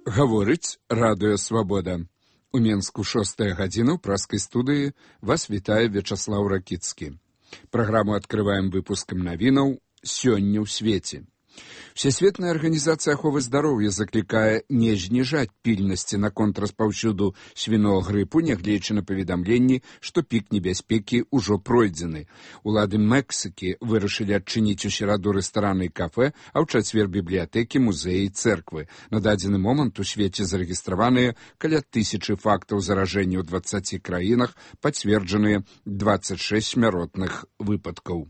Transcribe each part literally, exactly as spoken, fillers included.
Гаворыць радыё «Свабода». У Менску шостая гадзіна ў праскай студыі вас вітае Вячаслаў Ракіцкі. Праграму адкрываем выпускам навінаў «Сёння ў свеце». Всесветная арганізацыя аховы здароўя заклікае не зніжаць пільнасці наконт распаўсюду свінога грыпу, нягледзячы на паведамленні, што пік небяспекі ўжо пройдзены. Улады Мексікі вырашылі адчыніць у сераду рэстараны і кафэ, а ў чацвер бібліятэкі, музеі і цэрквы. На дадзены момант у свеце зарэгістраваныя каля тысячы фактаў заражэння ў дваццаці краінах, пацверджаныя дваццаць шэсць смяротных выпадкаў.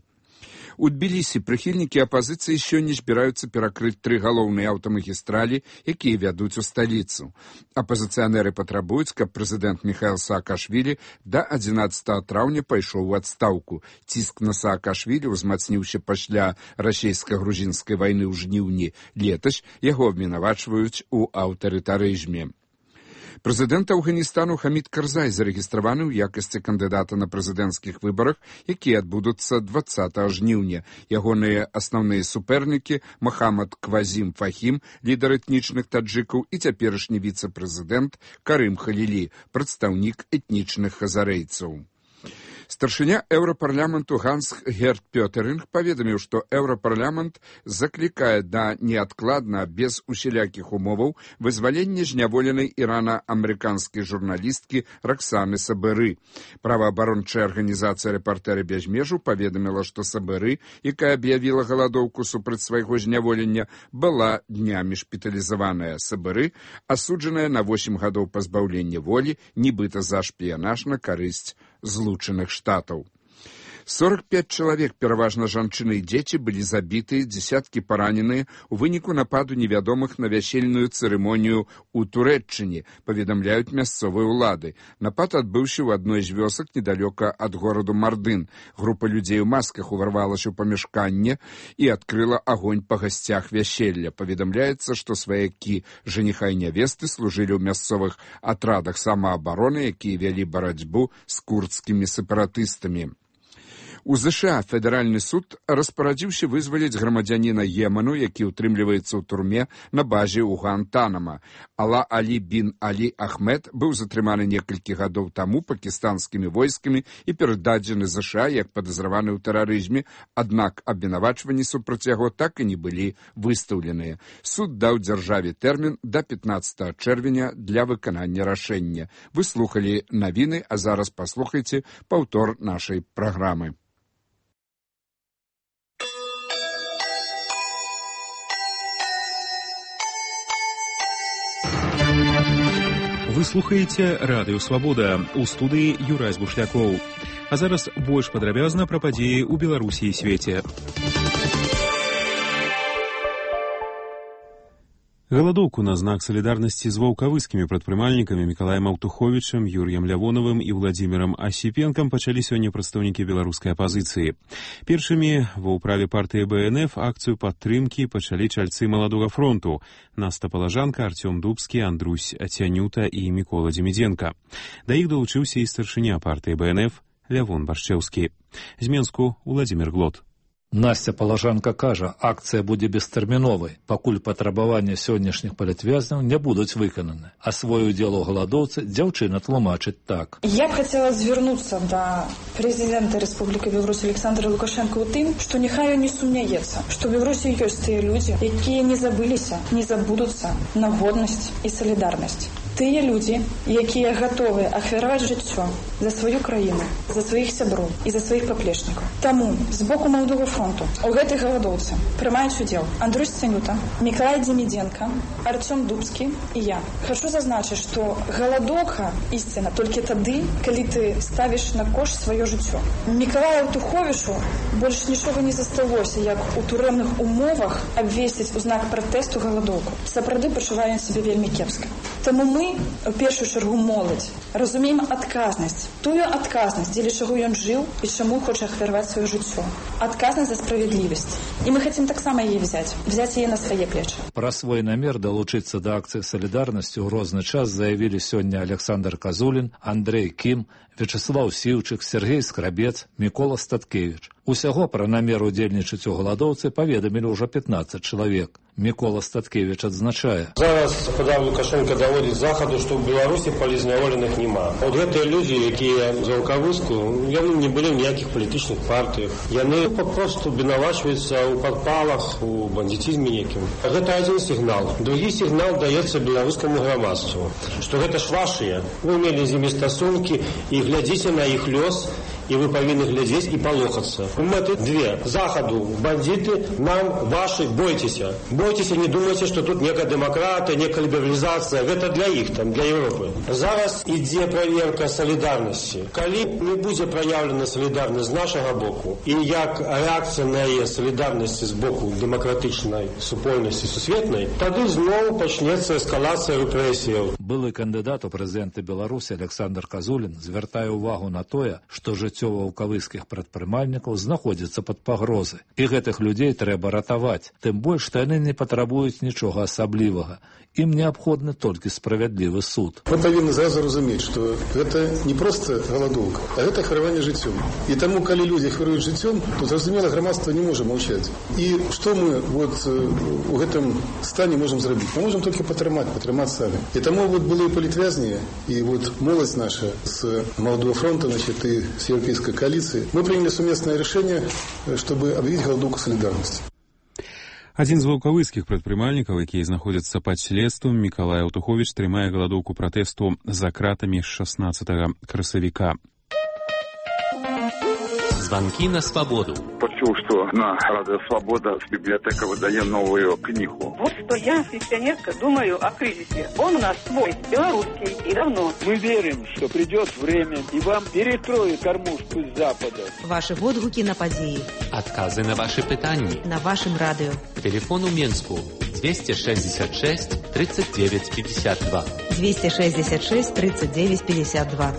У Тбілісі прыхільнікі апазіцыі сёння збіраюцца перакрыць тры галоўныя аўтамагістралі, якія вядуць у сталіцу. Апазіцыянеры патрабуюць, каб прэзідэнт Міхаіл Саакашвілі да адзінаццатага траўня пайшоў у адстаўку. Ціск на Саакашвілі ўзмацніўся пасля расейска-грузінскай вайны ў жніўні летась, яго абвінавачваюць у аўтарытарызме. Прэзідэнт Афганістану Хамід Карзай зарэгістраваны ў якасці кандыдата на прэзідэнцкіх выбарах, якія адбудуцца дваццатага жніўня. Ягоныя асноўныя супернікі Махамад Квазім Фахім, лідар этнічных таджыкаў, і цяперашні віцэ-прэзідэнт Карым Халілі, прадстаўнік этнічных хазарэйцаў. Старшыня Еўрапарламенту Ганс Герт Пётеринг паведаміў, што Еўрапарламент заклікае да неадкладна, без усялякіх умоваў, вызвалення зняволенай ірана-амерыканскай журналісткі Раксаны Сабыры. Праваабарончая арганізацыя «Рэпартэры без межаў» паведаміла, што Сабыры, якая аб'явіла галадоўку супраць свайго зняволення, была днямі шпіталізаваная. Сабыры асуджаная на восем гадоў пазбаўлення волі, нібыта за шпіянаж на карысць Злучаных Штатаў. сорок пять чалавек, пераважна жанчыны і дзеці, былі забітыя, дзесяткі параненыя ў выніку нападу невядомых на вясельную цырымонію ў Турэччыне, паведамляюць мясцовыя ўлады. Напад адбыўся ў адной з вёсак недалёка ад гораду Мардын. Група людзей у масках уварвалася ў памяшканне і адкрыла агонь па гасцях вяселля. Паведамляецца, што сваякі жаніха і нявесты служылі ў мясцовых атрадах самаабароны, якія вялі барацьбу з курдскімі сепаратыстамі. У ЗША федэральны суд распарадзіўся вызваліць грамадзяніна Йемену, які ўтрымліваецца ў турме на базе ў Гуантанама. Ала Алі бін Алі Ахмед быў затрыманы некалькі гадоў таму пакістанскімі войскамі і перададзены ЗША як падазраваны ў тэрарызме, аднак абвінавачванні супраць яго так і не былі выстаўленыя. Суд даў дзяржаве тэрмін да пятнаццатага чэрвеня для выканання рашэння. Вы слухалі навіны, а зараз паслухайце паўтор нашай праграмы. Вы слухаеце радыё «Свабода», у студыі Юрась Бушлякоў. А зараз больш падрабязна пра падзеі ў Беларусі і свеце. Галадоўку на знак салідарнасці з ваўкавыскімі прадпрымальнікамі Мікалаем Аўтуховічам, Юрыем Лявоновым і Владзімірам Асіпенкам пачалі сёння прадстаўнікі беларускай апазіцыі. Першымі ва ўправе партыі Бэ Эн Эф акцыю падтрымкі пачалі чальцы маладога фронту Наста Палажанка, Артём Дубскі, Андрусь Цянюта і Мікола Дзімідзенка. Да іх далучыўся і старшыня партыі Бэ Эн Эф Лявон Баршчэўскі. З Менску Уладзімір Глот. Настя Палажанка кажа, акцыя будзе бестэрміновай, пакуль патрабаванні сённяшніх палітвязняў не будуць выкананы. А свой удзел у галадоўцы дзяўчына тлумачыць так. Я б хацела звярнуцца да прэзідэнта Рэспублікі Беларусь Александра Лукашенка ў тым, што няхай ён не сумняецца, што ў Беларусі ёсць тыя людзі, якія не забыліся, не забудуцца на годнасць і салідарнасць. Тыя людзі, якія гатовыя ахвяраваць жыццё за сваю краіну, за сваіх сяброў і за сваіх паплечнікаў. Таму з боку маладога фронту у гэтай галадоўцы прымаюць удзел Андрусь Цянюта, Мікалай Дзімідзенка, Артём Дубскі і я. Хачу зазначыць, што галадоўка ісціна толькі тады, калі ты ставіш на кошт сваё жыццё. Мікалаю Аўтуховічу больш нічога не засталося, як у турэмных умовах абвесціць у знак пратэсту галадоўку. Сапраўды пачуваю сябе вельмі кепска. Таму мы, у першую чаргу моладзь, разумеем адказнасць, тую адказнасць, дзеля чаго ён жыў і чаму хоча ахвяраваць сваё жыццё. Адказнасць за справядлівасць. І мы хацім таксама яе взяць, взяць яе на свае плечы. Пра свой намер далучыцца да акцыі салідарнасці ў розны час заявілі сёння Александр Казулін, Андрэй Кім, Вячеслав Сіўчык, Сергей Скрабец, Мікола Статкевич. Усяго пра намер удзельнічаць у галадоўцы паведамілі ўжо пятнаццаць чалавек. Мікола Статкевич адзначае. Зараз господа Лукашенко даводзіць захаду, што ў Беларусі палізняволеных няма. От гэтыя людзі, якія за Ваўкавыску, яны не былі ў ніякіх палітычных партыях. Яны папросту вінавачваюцца ў падпалах, у бандитизме некім. Гэта адзін сігнал. Другі сігнал даецца беларускаму грамадству, што гэта ж вашыя. Вы мелі з імі стасункі і глядзіце на іх лёс, і вы павінны глядзець і палохацца. Мэты две. Захаду, бандиты, нам, ваши, бойтеся. Бойтеся, не думайте, што тут некая дэмакратыя, некая лібералізацыя. Гэта для іх, там, для Европы. Зараз ідзе праверка салідарнасці. Калі не будзе праяўлена салідарнасць з нашага боку, і як рэакцыя на яе салідарнасці з боку дэмакратычнай супольнасці сусветнай, тады зноў пачнецца эскалацыя рэпрэсіяў. Былы кандыдат у прэзідэнты Беларусі Александр Казулін звяртае ўвагу на тое, што жыццё ваўкавыскіх прадпрымальнікаў знаходзіцца пад пагрозай. І гэтых людзей трэба ратаваць. Тым больш, што яны не патрабуюць нічога асаблівага. Ім неабходны толькі справядлівы суд. Мы павінны зразу разумець, што гэта не проста галадоўка, а гэта хвараванне жыццём. І таму, калі людзі хваруюць жыццём, то, зразумела, грамадства не можа маўчаць. І што мы вот у гэтым стане можам зрабіць? Мы можам толькі патрымаць, патрымаць самі. І таму вот былыя палітвязні, і вот моладзь наша з Маладого фронта, значит, і з Европейской коалиции, мы приняли совместное решение, чтобы объявить голодовку солидарности. Адзін з ваўкавыскіх прадпрымальнікаў, якія знаходзяцца пад следствам, Мікалай Аўтуховіч, трымае галадоўку пратэсту за кратамі з шаснаццатага красавіка. Звонки на свободу. Почув, что на Радио Свобода библиотека выдает новую книгу. Вот что я, пенсионерка, думаю о кризисе. Он у нас свой, белорусский, и давно. Мы верим, что придет время, и вам перекроют кормушку с Запада. Ваши водгуки на подеи. Отказы на ваши питания. На вашем радио. Телефон у Менску двести шестьдесят шесть тридцать девять пятьдесят два. двести шестьдесят шесть тридцать девять пятьдесят два.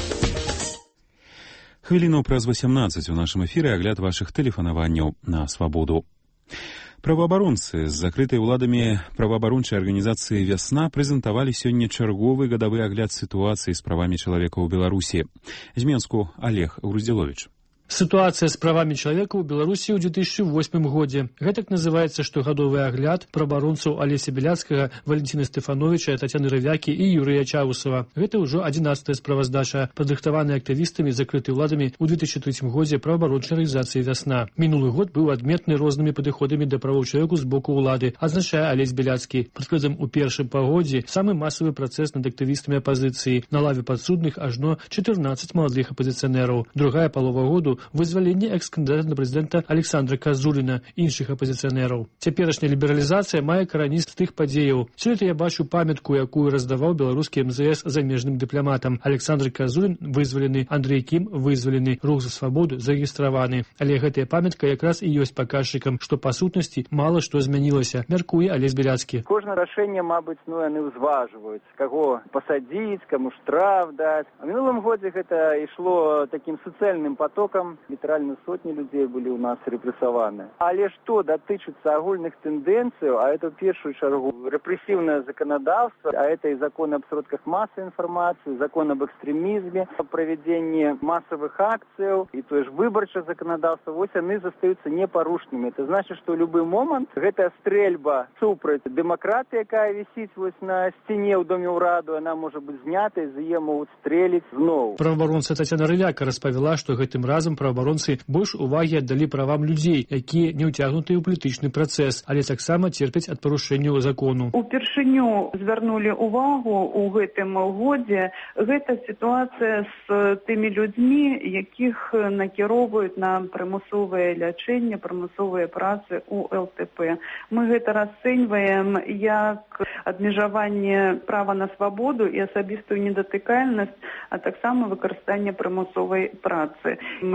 Хвіліну праз васямнаццаць у нашым эфіры агляд вашых тэлефанаванняў на свабоду. Праваабаронцы з закрытай уладамі праваабарончай арганізацыі «Вясна» прэзентавалі сёння чарговы гадавы агляд сітуацыі з правамі чалавека ў Беларусі. З Менску Олег Груздзіловіч. Ситуация с правами человека в Беларуси в две тысячи восьмом году. Гэтак называется штогадовый огляд праваабаронцаў Алеся Беляцкага, Валентина Стефановича, Татьяны Рывяки и Юрия Чаусова. Это уже одиннадцатая справаздача, падрыхтаваная активистами, закрытой уладами в две тысячи третьем году праваабарончай организации «Вясна». Минулый год был отметны разными подходами до правоў человека с боку улады, означая Олесь Беляцкі. Прыкладам, у першым пагодзе самый массовый процесс над активистами оппозиции. На лаве подсудных ажно четырнадцать молодых оппозиционеров. Другая полова году вызваленне экс-кандидата на президента Александра Казуліна і іншых апозіцыянераў. Цяперашняя лібералізацыя мае карані з тых падзеяў. Сёлета я бачу памятку, якую раздаваў беларускі эм зэ эс замежным дыпламатам. Александр Казулін вызвалены, Андрей Кім вызвалены, рух за свабоду зарэгістраваны. Але гэтая памятка якраз і ёсць паказчыкам, што па сутнасці мала што змянілася, мяркуе Алесь Беляцкі. Кожнае рашэнне, мабыць, ну яны ўзважваюць, каго пасадзіць, каму штраф даць. А в мінулым годзе гэта ішло такім суцэльным потокам. Літаральна сотні людей были у нас репрессованы. Але что датычыцца агульных тенденций, а это в первую чергу репрессивное законодавство, а это и закон об сродках массовой информации, закон об экстремизме, о проведении массовых акций и то же выборчее законодавство, вот они застаются непорушными. Это значит, что в любой момент эта стрельба супраць демократии, якая висит вот на стене у Доме ўраду, она может быть снята, и за ее могут стрелить знову. Праваабаронца Татьяна Рывяка распавяла, что гэтым разом праваабаронцы больш увагі аддалі правам людзей, якія не ўцягнутыя ў палітычны працэс, але таксама церпяць ад парушэнняў закону. Упершыню звярнулі увагу ў гэтым годзе гэта сітуацыя з тымі людзьмі, якіх накіроўваюць на прымусовае лячэнне, прымусовыя працы ў эл тэ пэ. Мы гэта расцэньваем як абмежаванне права на свабоду і асабістую недатыкальнасць, а таксама выкарыстанне прымусовай працы. Мы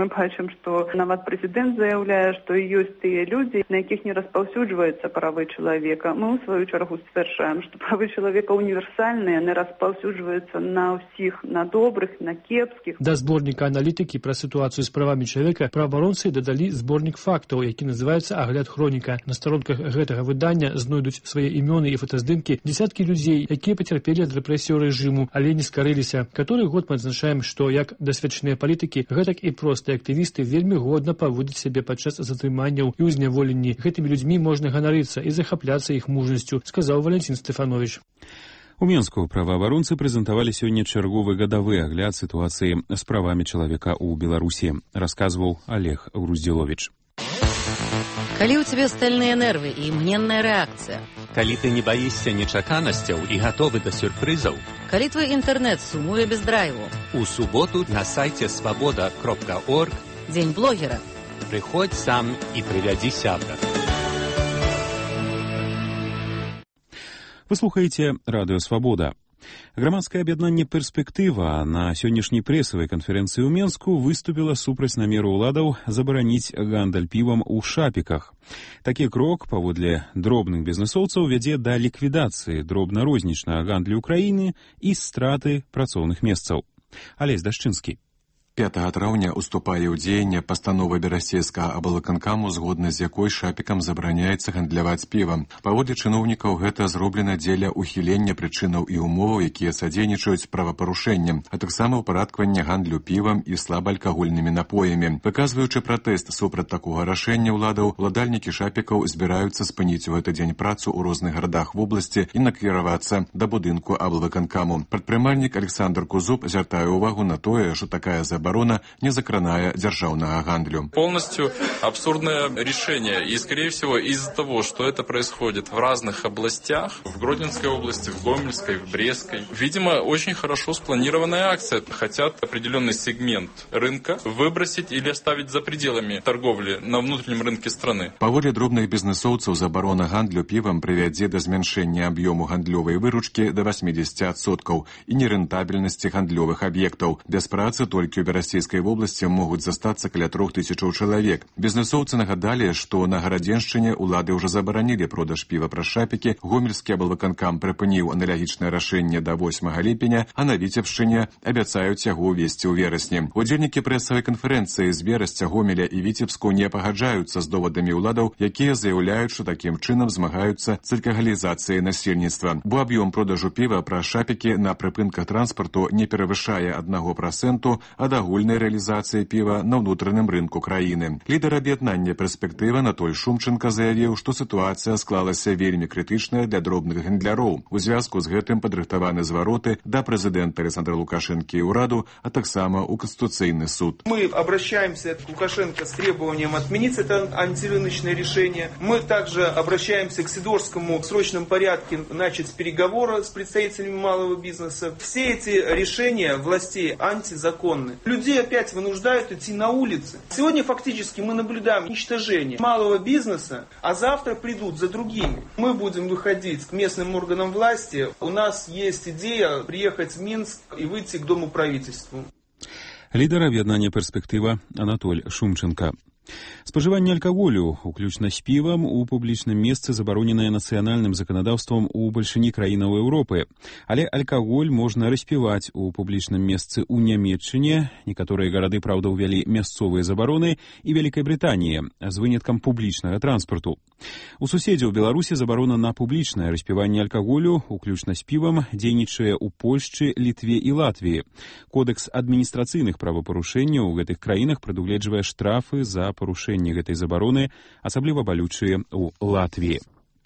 мы бачым, што нават прэзідэнт заяўляе, што ёсць тыя людзі, на якіх не распаўсюджваюцца правы чалавека. Мы ў сваю чаргу сцвярджаем, што правы чалавека універсальныя, яны распаўсюджваюцца на ўсіх, на добрых, на кепскіх. Да зборніка аналітыкі пра сітуацыю з правамі чалавека праваабаронцы дадалі зборнік фактаў, які называецца «Агляд хроніка». На старонках гэтага выдання знойдуць свае імёны і фотаздымкі дзесяткі людзей, якія пацярпелі ад рэпрэсіяў рэжыму, але не скарыліся. Каторы год мы адзначаем, што як дасведчаныя палітыкі, гэтак і простыя актывісты вельмі годна паводзяць сябе падчас затрыманняў і ўзняволенні. Гэтымі людзьмі можна ганарыцца і захапляцца іх мужнасцю, сказаў Валентин Стефанович. У Менску праваабаронцы прэзентавалі сёння чарговы гадавы агляд сітуацыі з правамі чалавека ў Беларусі, расказваў Олег Груздзіловіч. Калі ў цябе стальныя нервы і імгненная рэакцыя. Калі ты не баішся нечаканасцяў і гатовы да сюрпрызаў. Калі твой інтэрнэт сумуе без драйву. У суботу на сайце свабода кропка орг Дзень блогера. Прыходзь сам і прывядзі сябра. Вы слухаеце радыё «Свабода». Грамадскае аб'яднанне «Перспектыва» на сённяшняй прэсавай канферэнцыі ў Менску выступіла супраць намеру ўладаў забараніць гандаль півам у шапіках. Такі крок, паводле дробных бізнэсоўцаў, вядзе да ліквідацыі дробна-рознічнага гандлю краіны і страты працоўных месцаў. Алесь Дашчынскі. пятага траўня уступае ў дзеянне пастанова берасцейскага аблвыканкаму, згодна з якой шапікам забараняецца гандляваць півам. Паводле чыноўнікаў гэта зроблена дзеля ухілення прычынаў і умоваў, якія садзейнічаюць правапарушэнням, а таксама ўпарадкавання гандлю півам і слабаалкагольнымі напоямі. Выказваючы пратэст супраць такога рашэння ўладаў, уладальнікі шапікаў збіраюцца спыніць у гэты дзень працу ў розных гарадах вобласці і накіравацца да будынку аблвыканкаму. Прадпрымальнік Александр Кузуб звяртае ўвагу на тое, што такая забарона оборона не закранае дзяржаўнага гандлю. Полностью абсурдное решение. И, скорее всего, из-за того, что это происходит в разных областях, в Гродненской области, в Гомельской, в Брестской, видимо, очень хорошо спланированная акция. Хотят определенный сегмент рынка выбросить или оставить за пределами торговли на внутреннем рынке страны. Паводле дробных бізнэсоўцаў, забарона гандлю півам прывядзе да змяншэння аб'ёму гандлёвай выручкі да восемьдесят процентов і нерэнтабельнасці гандлёвых аб'ектаў. Без працы толькі ў Берасцейскай вобласці могуць застацца каля трох тысячаў чалавек. Бізнэсоўцы нагадалі, што на Гарадзеншчыне ўлады ўжо забаранілі продаж піва праз шапікі, гомельскі аблвыканкам прыпыніў аналагічнае рашэнне да восьмага ліпеня, а на Віцебшчыне абяцаюць яго ўвесці ў верасні. Удзельнікі прэсавай канферэнцыі з Берасця, Гомеля і Віцебску не пагаджаюцца з довадамі ўладаў, якія заяўляюць, што такім чынам змагаюцца з алкагалізацыяй насельніцтва. Бо аб'ём продажу піва праз шапікі на прыпынках транспарту не перавышае аднаго працэнту ад агульнай рэалізацыі піва на ўнутраным рынку краіны. Лідар аб'яднання «Перспектыва» Анатоль Шумченко заявіў, што сітуацыя склалася вельмі крытычная для дробных гандляроў. У звязку з гэтым падрыхтаваны звароты да прэзідэнта Александра Лукашэнкі і ўраду, а таксама ў Конституцыйны суд. Мы обращаемся к Лукашенко с требованием отменить это антирыночное решение. Мы также обращаемся к Сидорскому в срочном порядке начать переговоры с представителями малого бизнеса. Все эти решения властей антизаконны. Людей опять вынуждают идти на улицы. Сегодня фактически мы наблюдаем уничтожение малого бизнеса, а завтра придут за другими. Мы будем выходить к местным органам власти. У нас есть идея приехать в Минск и выйти к Дому правительству. Лідар аб'яднання «Перспектыва» Анатоль Шумченко. Спажыванне алкаголю, уключна з півам, у публічным месцы забароненае нацыянальным заканадаўствам у бальшыні краінаў Еўропы. Але алкаголь можна распіваць у публічным месцы ў Нямецчыне. Некаторыя гарады, праўда, увялі мясцовыя забароны і Вялікай Брытаніі з выняткам публічнага транспарту. У суседзяў Беларусі забарона на публічнае распіванне алкаголю, уключна з півам, дзейнічае ў Польшчы, Літве і Латвіі. Кодекс адміністрацыйных правапарушэнняў у гэтых краінах прадугледжвае штрафы за парушэнне гэтай забароны, асабліва балючыя ў Латвіі.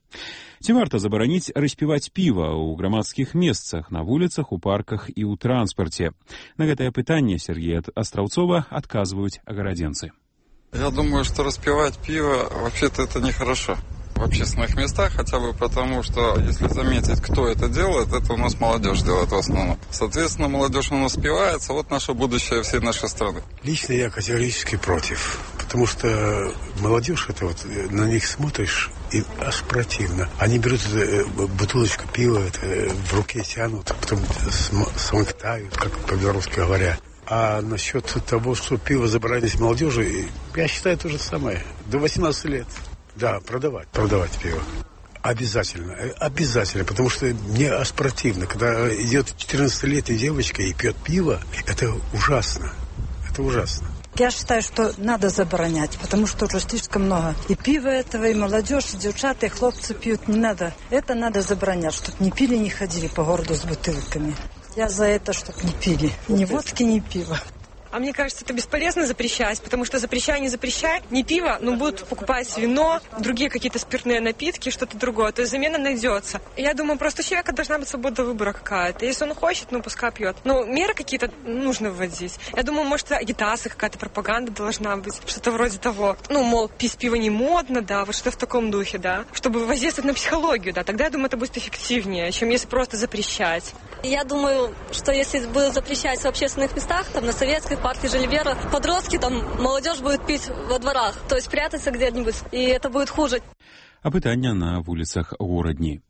Ці варта забараніць распіваць піва ў грамадскіх месцах, на вуліцах, у парках і ў транспарце? На гэтае пытанне Сергея Астраўцова адказваюць гарадзенцы. Я думаю, что распивать пиво вообще-то это нехорошо в общественных местах, хотя бы потому, что, если заметить, кто это делает, это у нас молодежь делает в основном. Соответственно, молодежь у нас спивается, вот наше будущее всей нашей страны. Лично я категорически против, потому что молодежь, это вот, на них смотришь, и аж противно. Они берут бутылочку пива, это в руке тянут, а потом смоктают, как по-белорусски говоря. А насчет того, что пиво забранить молодежи, я считаю то же самое. До восемнадцати лет. Да, продавать, продавать пиво. Обязательно, обязательно, потому что мне аж противно, когда идет четырнадцатилетняя девочка и пьет пиво, это ужасно, это ужасно. Я считаю, что надо забранять, потому что уже слишком много и пива этого, и молодежь, и девчата, и хлопцы пьют, не надо. Это надо забранять, чтобы не пили, не ходили по городу с бутылками. Я за это, чтобы не пили, ни водки, ни пива. А мне кажется, это бесполезно запрещать, потому что запрещай, не запрещай, не пиво, но будут покупать вино, другие какие-то спиртные напитки, что-то другое. То есть замена найдется. Я думаю, просто у человека должна быть свобода выбора какая-то. Если он хочет, ну пускай пьет. Но меры какие-то нужно вводить. Я думаю, может, агитация какая-то, пропаганда должна быть, что-то вроде того. Ну, мол, пить пиво не модно, да, вот что-то в таком духе, да. Чтобы воздействовать на психологию, да. Тогда, я думаю, это будет эффективнее, чем если просто запрещать. Я думаю, что если будут запрещать в общественных местах, там, на советских, парке Жильбера, подростки, там, молодежь будет пить во дворах, то есть прятаться где-нибудь, и это будет хуже. Апытання на вуліцах горадні.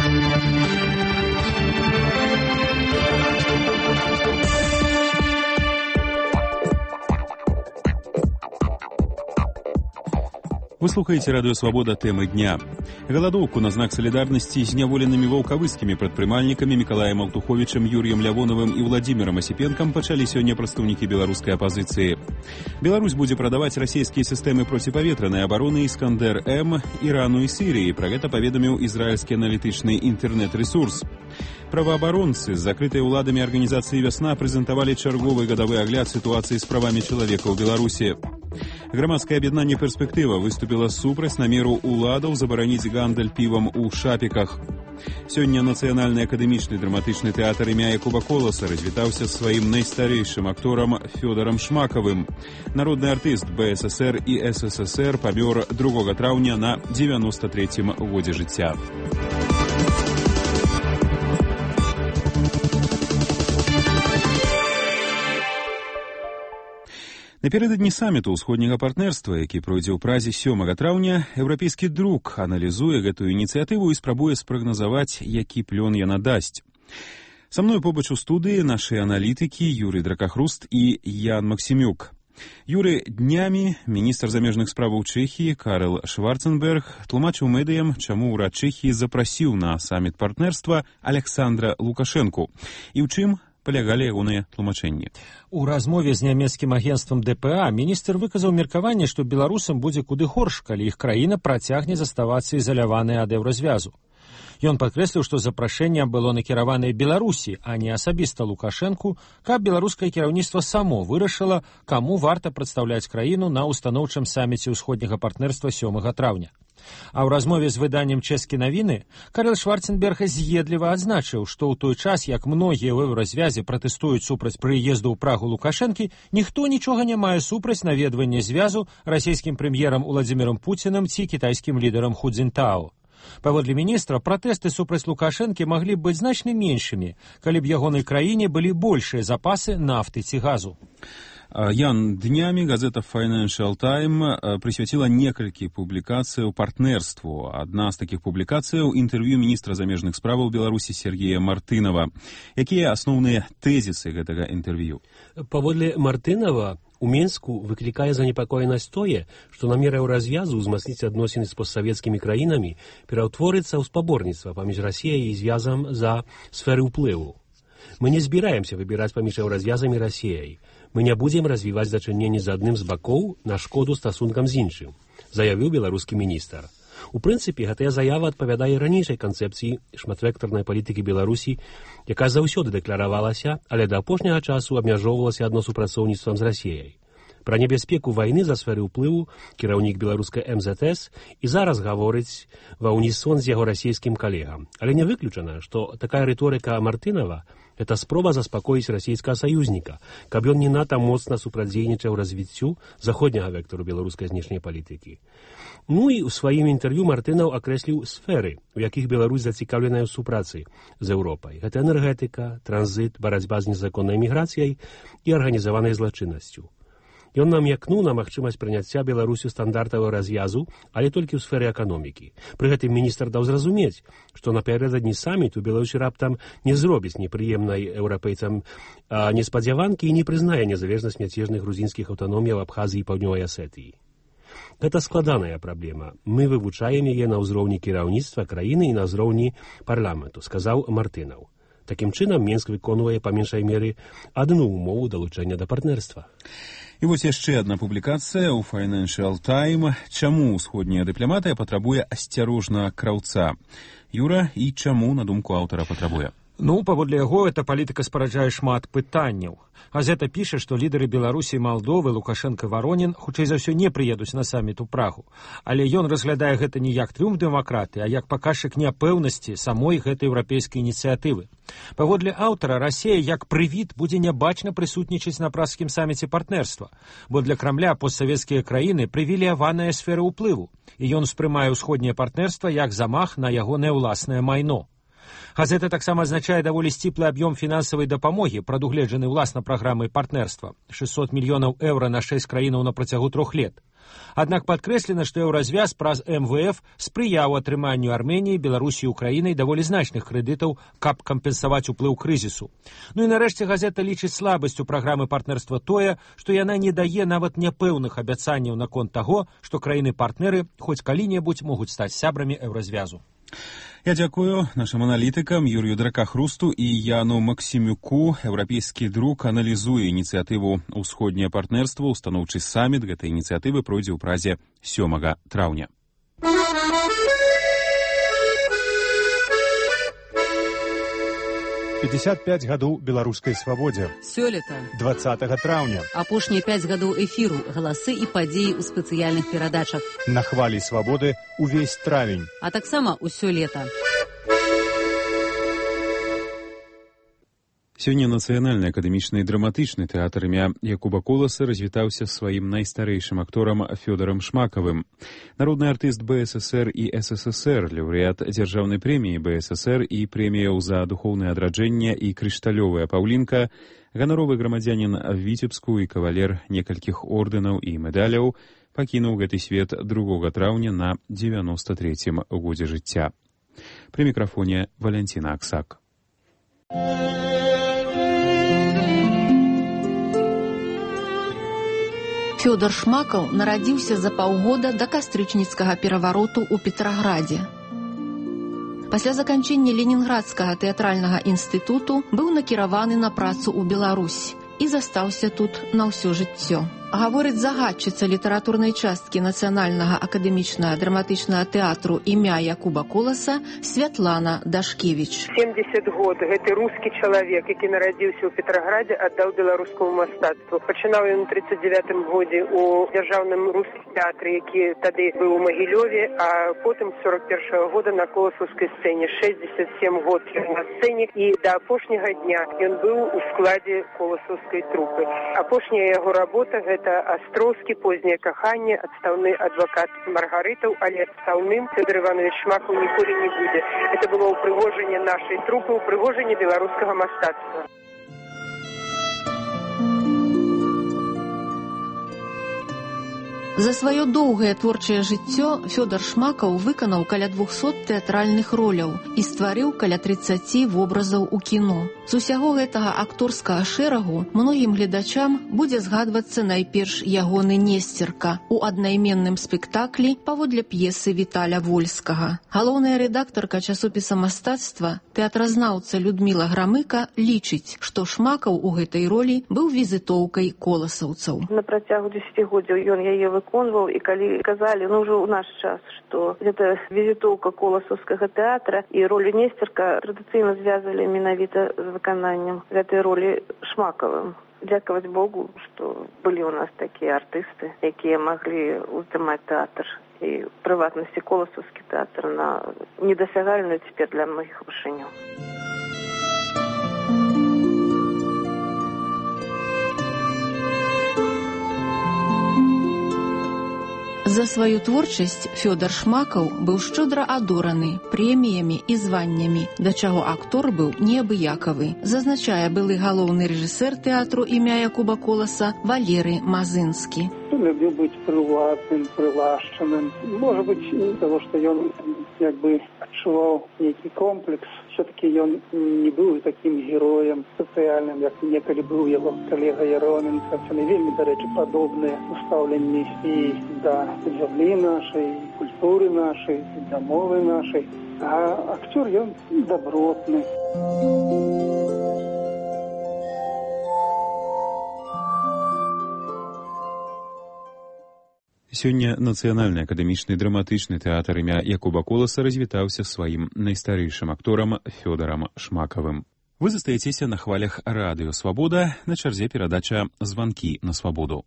Вы слухаете радио «Свобода» темы дня. Голодовку на знак солидарности с зняволенными волковыскими прадпрымальнікамі Миколаем Алтуховичем, Юрием Лявоновым и Владимиром Осипенком пачалі сёння прадстаўнікі беларускай апозіцыі. Беларусь будзе прадаваць расійскія сістэмы проціпаветранай абароны «Искандер-М» Ирану и Сирии. Про гэта паведаміў израильскі аналітычны інтэрнэт-ресурс. Праваабаронцы з закрытай уладамі арганізацыі «Вясна» прэзентавалі чарговы гадавы агляд сітуацыі з правамі чалавека ў Беларусі. Грамадскае аб'яднанне «Перспектыва» выступіла супраць намеру уладаў забараніць гандаль півам у шапіках. Сёння Нацыянальны акадэмічны драматычны тэатр імя Якуба Коласа развітаўся з сваім найстарэйшым акторам Фёдорам Шмакавым. Народны артыст Бэ Эс Эс Эр і Эс Эс Эс Эр памёр другога траўня на дзевяноста трэцім годзе жыцця. Напередадні саміту ўсходняга партнерства, які пройдзе ў Празе сёмага траўня, еўрапейскі друк аналізуе гэтую ініцыятыву і спрабуе спрагназаваць, які плён яна дасць. Са мной побач у студыі нашы аналітыкі Юрый Дракахруст і Ян Максімюк. Юры, днямі міністр замежных справаў Чэхіі Карл Шварценберг тлумачыў медыям, чаму ўрад Чэхіі запрасіў на саміт партнерства Александра Лукашэнку. І ў чым палягалі ягоныя тлумачэнні. У размове з нямецкім агенцтвам Дэ Пэ А міністр выказаў меркаванне, што беларусам будзе куды горш, калі іх краіна працягне заставацца ізаляванай ад еўразвязу. Ён падкрэсліў, што запрашэнне было накіраванае Беларусі, а не асабіста Лукашэнку, каб беларускае кіраўніцтва само вырашыла, каму варта прадстаўляць краіну на устаноўчым саміце ўсходняга партнерства сёмага траўня. А ў размове з выданнем «Чэскі навіны» Карл Шварценберг з'едліва адзначыў, што ў той час, як многія ў еўразвязе пратэстуюць супраць прыезду ў Прагу Лукашэнкі, ніхто нічога не мае супраць наведвання звязу расійскім прэм'ерам Уладзімірам Пуцінам ці кітайскім лідарам Ху Цзінтао. Паводле міністра, пратэсты супраць Лукашэнкі маглі б быць значна меншымі, калі б ягонай краіне былі большыя запасы нафты ці газу. Ян, днямі газета Financial Times прысвяціла некалькі публікацыяў партнерству. Адна з такіх публікацыяў – інтэрв'ю міністра замежных справаў Беларусі Сергея Мартынова. Якія асноўныя тэзісы гэтага інтэрв'ю? Паводле Мартынова, у Мінску выклікае занепакоенасць тое, што намер еўразвязу ўзмацніць адносіны з постсавецкімі краінамі пераўтворыцца ў спаборніцтва паміж Расіяй і звязам за сферы ўплыву. Мы не збіраемся выбіраць паміж еўразвязам і Расіяй. Мы не будзем развіваць дачыненні з адным з бакоў на шкоду стасункам з іншым, заявіў беларускі міністр. У прынцыпе, гэтая заява адпавядае ранейшай канцэпцыі шматвектарнай палітыкі Беларусі, якая заўсёды дэкларавалася, але да апошняга часу абмяжоўвалася адно супрацоўніцтвам з Расіяй. Пра небяспеку вайны за сферы ўплыву кіраўнік беларускай эм зэт эс і зараз гаворыць ва ўнісон з яго расійскім калегам. Але не выключана, што такая рыторыка Мартынова – это спроба заспакоіць расійскага саюзніка, каб ён не надта моцна супрацьдзейнічаў развіццю заходняга вектару беларускай знешняй палітыкі. Ну і ў сваім інтэрв'ю Мартынаў акрэсліў сферы, у якіх Беларусь зацікаўленая ў супрацы з Еўропай. Гэта энергетыка, транзіт, барацьба з незаконнай міграцыяй і арганізаванай злачыннасцю. Ён намякнуў на магчымасць прыняцця Беларусю стандартавого развязу, але толькі ў сферы эканомікі. Пры гэтым міністр даў зразумець, што напярэдадні саміту Беларусь раптам не зробіць непрыемнай еўрапейцам неспадзяванкі і не прызнае незалежнасць мяцежных грузінскіх аўтаноміяў Абхазіі і Паўднёвай Асетыі. Гэта складаная праблема. Мы вывучаем яе на ўзроўні кіраўніцтва краіны і на ўзроўні парламенту, сказаў Мартынаў. Такім чынам, Мінск выконвае па меншай меры адну ўмову далучэння да партнерства. І вось яшчэ адна публікацыя ў Financial Times. Чаму ўсходняя дыпламатыя патрабуе асцярожна краўца? Юра, і чаму, на думку аўтара, патрабуе? Ну, паводле яго, эта палітыка спараджае шмат пытанняў. Газета піша, што лідары Беларусі і Малдовы, Лукашенко, Варонін, хутчэй за ўсё не прыедуць на саміт у Прагу. Але ён разглядае гэта не як трыумф дэмакраты, а як паказчык няпэўнасці самой гэтай еўрапейскай ініцыятывы. Паводле аўтара, Расія як прывід будзе нябачна прысутнічаць на пражскім саміце партнерства, бо для Крамля постсавецкія краіны прывілеяваная сфера ўплыву, і ён успрымае ўсходняе партнерства як замах на ягонае ўласнае майно. Газета таксама азначае даволі сціплы аб'ём фінансавай дапамогі, прадугледжаны ўласна праграмай партнерства – шэсцьсот мільёнаў еўра на шэсць краінаў на працягу трох лет. Аднак падкрэслена, што еўразвяз праз эм вэ эф спрыяў атрыманню Арменіі, Беларусі і Украінай даволі значных крэдытаў, каб кампенсаваць уплыў крызісу. Ну і нарэшце газета лічыць слабасцю праграмы партнерства тое, што яна не дае нават няпэўных абяцанняў наконт таго, што краіны-партнеры хоць калі-небудзь могуць стаць сябрамі еўразвязу. Я дзякую нашим аналітыкам Юрію Дракахрусту і Яну Максімюку. Еўрапейскі друк аналізуе ініцыятыву «Усходняе партнерство». Устаноўчы саміт гэтай ініцыятывы пройдзе ў Празе сёмага траўня. пятьдесят пять гадоў беларускай свабодзе. Сёлета. двадцатага траўня. Апошнія пяць гадоў эфіру, галасы і падзеі ў спецыяльных перадачах. На хвалі свабоды увесь травень. А таксама ўсё лета. Сёння Нацыянальны акадэмічны драматычны тэатр імя Якуба Коласа развітаўся сваім найстарэйшым акторам Фёдорам Шмакавым. Народны артыст бэ эс эс эр і эс эс эс эр, лаўрэат дзяржаўнай прэміі бэ эс эс эр і прэміяў за духоўнае адраджэнне і крышталёвая паўлінка, ганаровы грамадзянін Віцебску і кавалер некалькіх ордэнаў і медаляў, пакінуў гэты свет другога траўня на дзевяноста трэцім годзе жыцця. Пры мікрафоне Валянціна Аксак. Фёдор Шмакаў нарадзіўся за паўгода да кастрычніцкага перавароту ў Петраградзе. Пасля заканчэння Ленінградскага тэатральнага інстытуту быў накіраваны на працу ў Беларусь і застаўся тут на ўсё жыццё. Гаворыць загадчыца літаратурнай часткі Нацыянальнага акадэмічнага драматычнага тэатру імя Якуба Коласа Святлана Дашкевіч. семьдесят год гэты рускі чалавек, які нарадзіўся ў Петраградзе, аддаў беларускаму мастацтву. Пачынаў ён у тридцать девятым годзе у дзяржаўным рускім тэатры, які тады быў у Магілёве, а потым з сорок першага года на коласаўскай сцэне. шэсцьдзесят сем год на сцэне, і да апошняга дня ён быў у складзе коласаўскай трупы. Апошняя яго работа гэта это Астроўскі, поздняе каханне, адстаўны адвакат Маргарытаў, але адстаўным Фёдор Іванович Шмакаў ніколі не будзе. Это было ўпрыгожанне нашай трупы, ўпрыгожанне беларускага мастацтва. За сваё доўгае творчае жыццё Фёдор Шмакаў выканаў каля двухсот тэатральных роляў і стварыў каля трыццаці вобразаў у кіно. З усяго гэтага акторскага шэрагу многім гледачам будзе згадвацца найперш ягоны Несцерка у аднайменным спектаклі паводле п'есы Віталя Вольскага. Галоўная рэдактарка часопіса мастацтва, тэатразнаўца Людміла Грамыка лічыць, што Шмакаў у гэтай ролі быў візітоўкай коласаўцаў. На працягу дзесяцігоддзяў ён яе выконваў, і калі казалі, ну ўжо ў наш час, што гэта візітоўка коласаўскага тэатра, і ролю Несцерка традыцыйна звязывалі менавіта з выкананнем гэтай ролі Шмакавым. Дзякаваць Богу, што былі ў нас такія артысты, якія маглі ўздымаць тэатр, і ў прыватнасці коласаўскі тэатр на недасягальную цяпер для многіх вышынёў. За сваю творчасць Фёдар Шмакаў быў шчодра адораны прэміямі і званнямі, да чаго актор быў неабыякавы, зазначае былы галоўны рэжысэр тэатру імя Якуба Коласа Валерый Мазынскі. Любіў быць прыватным, прылашчаным. Можа быць, того, што ён як бы адчуваў нейкі комплекс. Все-таки ён не быў такім героем сацыяльным, як некалі быў яго калега Яроменко. Яны вельмі, дарэчы, падобныя устаўленні і да зямлі нашай, культуры нашай, да мовы нашай. А актёр ён добротны. Сёння Нацыянальны акадэмічны драматычны тэатр імя Якуба Коласа развітаўся сваім найстарэйшым акторам Фёдарам Шмакавым. Вы застаецеся на хвалях радыё «Свабода», на чарзе перадача «Званкі на свабоду».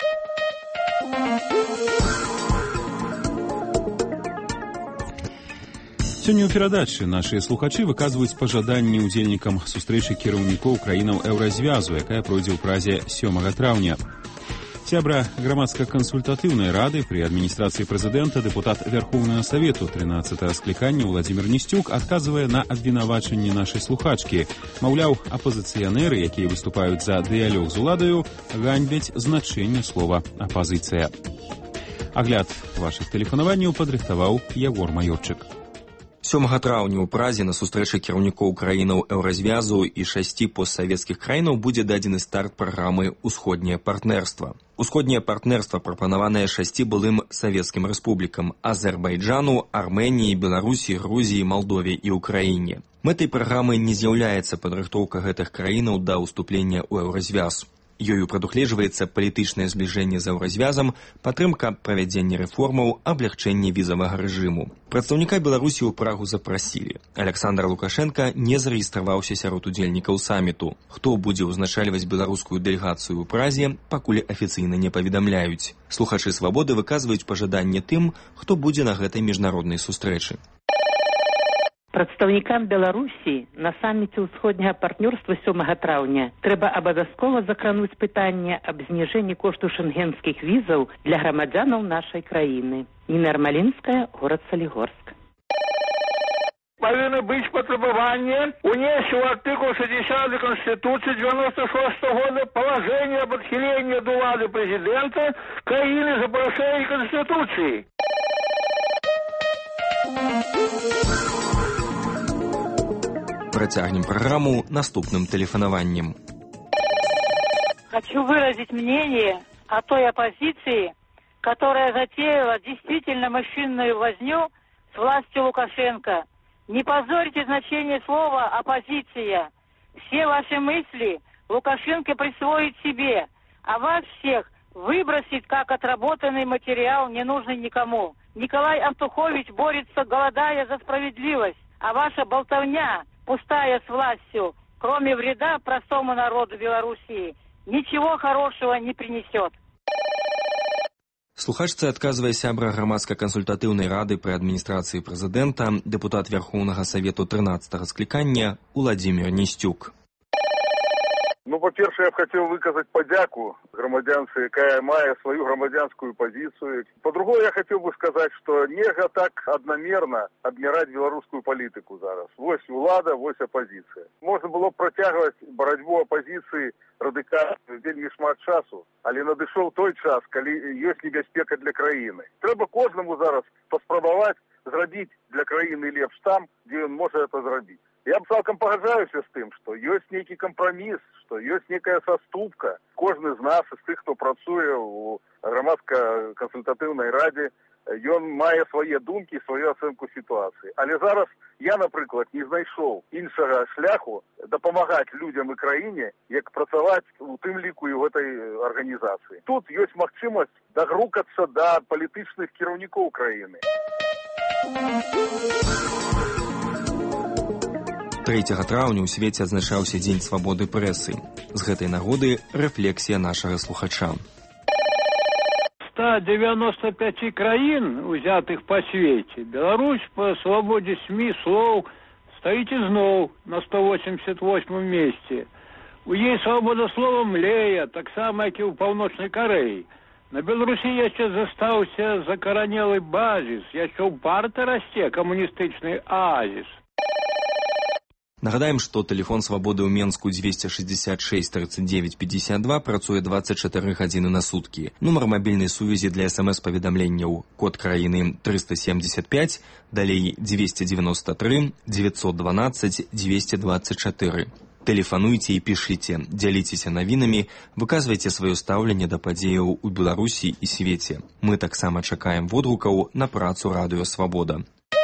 Сёння ў перадачы нашыя слухачы выказваюць пажаданні ўдзельнікам сустрэчы кіраўнікоў краінаў еўразвязу, якая пройдзе ў Празе сёмага траўня. Сябра грамадска-кансультатыўнай рады пры адміністрацыі прэзідэнта, дэпутат Вярхоўнага Савету трынаццатага склікання Владзімір Нісцюк адказвае на абвінавачанні нашай слухачкі. Маўляў, апазіцыянеры, якія выступаюць за дыялог з уладаю, ганьбяць значэнне слова «апазіцыя». Агляд вашых тэлефанаванняў падрыхтаваў Ягор Маёрчык. сёмага траўня ў Празе на сустрэчы кіраўнікоў краінаў еўразвязу і шасці постсавецкіх краінаў будзе дадзены старт праграмы «Усходняе партнерства». Усходняе партнерства прапанаванае шасці былым савецкім рэспублікам – Азербайджану, Арменіі, Беларусі, Грузіі, Малдове і Ўкраіне. Мэтай праграмы не з'яўляецца падрыхтоўка гэтых краінаў да ўступлення ў еўразвяз. Ёю прадугледжваецца палітычнае збліжэнне з еўразвязам, падтрымка правядзення рэформаў, аблягчэнне візавага рэжыму. Прадстаўніка Беларусі ў Прагу запрасілі. Аляксандр Лукашенка не зарэгістраваўся сярод удзельнікаў саміту. Хто будзе ўзначальваць беларускую дэлегацыю ў Празе, пакуль афіцыйна не паведамляюць. Слухачы «Свабоды» выказваюць пажаданне тым, хто будзе на гэтай міжнароднай сустрэчы. Прадстаўнікам Беларусі на саміце ўсходняга партнёрства сёмага траўня трэба абавязкова закрануць пытанне аб зніжэнні кошту шэнгенскіх візаў для грамадзянаў нашай краіны. Ніна Армалінская, горад Салігорск. Павінны быць патрабаванне унесці ў артыкул шэсцьдзесят Конституцыі дзевяносто шостого года палажэнне аб адхіленні ад улады прэзідэнта краіны за парушэнне Конституцыі. Протягнем программу наступным телефонованием. Хочу выразить мнение о той оппозиции, которая затеяла действительно мышиную возню с властью Лукашенко. Не позорьте значение слова «оппозиция». Все ваши мысли Лукашенко присвоит себе, а вас всех выбросить как отработанный материал, не нужный никому. Николай Антухович борется, голодая за справедливость, а ваша болтовня, пустая с властью, кроме вреда простому народу Белоруссии, ничего хорошего не принесет. Слухачцы адказвае сябра грамадска-кансультатыўнай рады пры адміністрацыі прэзідэнта, дэпутат Вярхоўнага Савету трынаццатага склікання Владзімір Нісцюк. Ну, по-перше, я б хотел выказать подяку громадянцы, якая мае свою громадянскую позицию. По-другому, я хотел бы сказать, что нельзя так одномерно адмирать белорусскую политику зараз. Вось улада, вось оппозиция. Можно было б протягивать борьбу оппозиции радикально вельмі шмат часу, але надышоў той час, калі ёсць небяспека для краіны. Трэба кожнаму зараз паспрабаваць зрабіць для краіны лепш там, дзе ён можа это зрабіць. Я б цалкам пагаджаюся з тым, што ёсць нейкі кампраміс, што ёсць некая саступка. Кожны з нас, з тых, хто працуе ў грамадска-кансультатыўнай радзе, ён мае свае думкі, сваю ацэнку сітуацыі. Але зараз я, напрыклад, не знайшоў іншага шляху дапамагаць людзям і краіне, як працаваць у тым ліку і ў гэтай арганізацыі. Тут ёсць магчымасць дагрукацца да палітычных кіраўнікоў краіны. трэцяга траўня ў свеце адзначаўся Дзень свабоды прэсы. З гэтай нагоды рэфлексія нашага слухача. ста девяноста пяти краін, узятых па свеце, Беларусь па свабодзе СМІ слоў стаіць ізноў на сто восемьдесят восьмым месце. У ёй свабода слова млее, таксама як і ў Паўночнай Карэі. На Беларусі яшчэ застаўся закаранелы базіс, яшчэ ў парты расце камуністычны аазіс. Нагадаем, што тэлефон свабоды ў Менску дзвесце шэсцьдзесят шэсць тридцать девять пятьдесят два працуе двадцать чатыры гадзіны на суткі. Нумар мабільнай сувязі для смс-паведамленняў код краіны триста семьдесят пять, далей двести девяносто три девятьсот двенадцать двести двадцать четыре. Тэлефануйце і пішыце, дзяліцеся навінамі, выказвайце сваё стаўленне да падзеяў у Беларусі і свеце. Мы таксама чакаем водгукаў на працу радыё Свабода.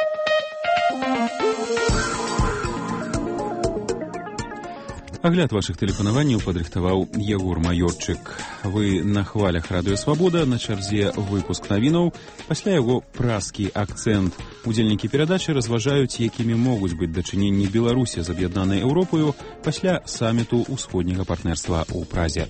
Агляд вашых тэлефанаванняў падрыхтаваў Егор Маёрчык. Вы на хвалях радыё Свабода, на чарзе выпуск навінаў, пасля яго празкі акцэнт. Удзельнікі перадачы разважаюць, якімі могуць быць дачыненні Беларусі з аб'яднанай Еўропаю пасля саміту ўсходняга партнерства ў Празе.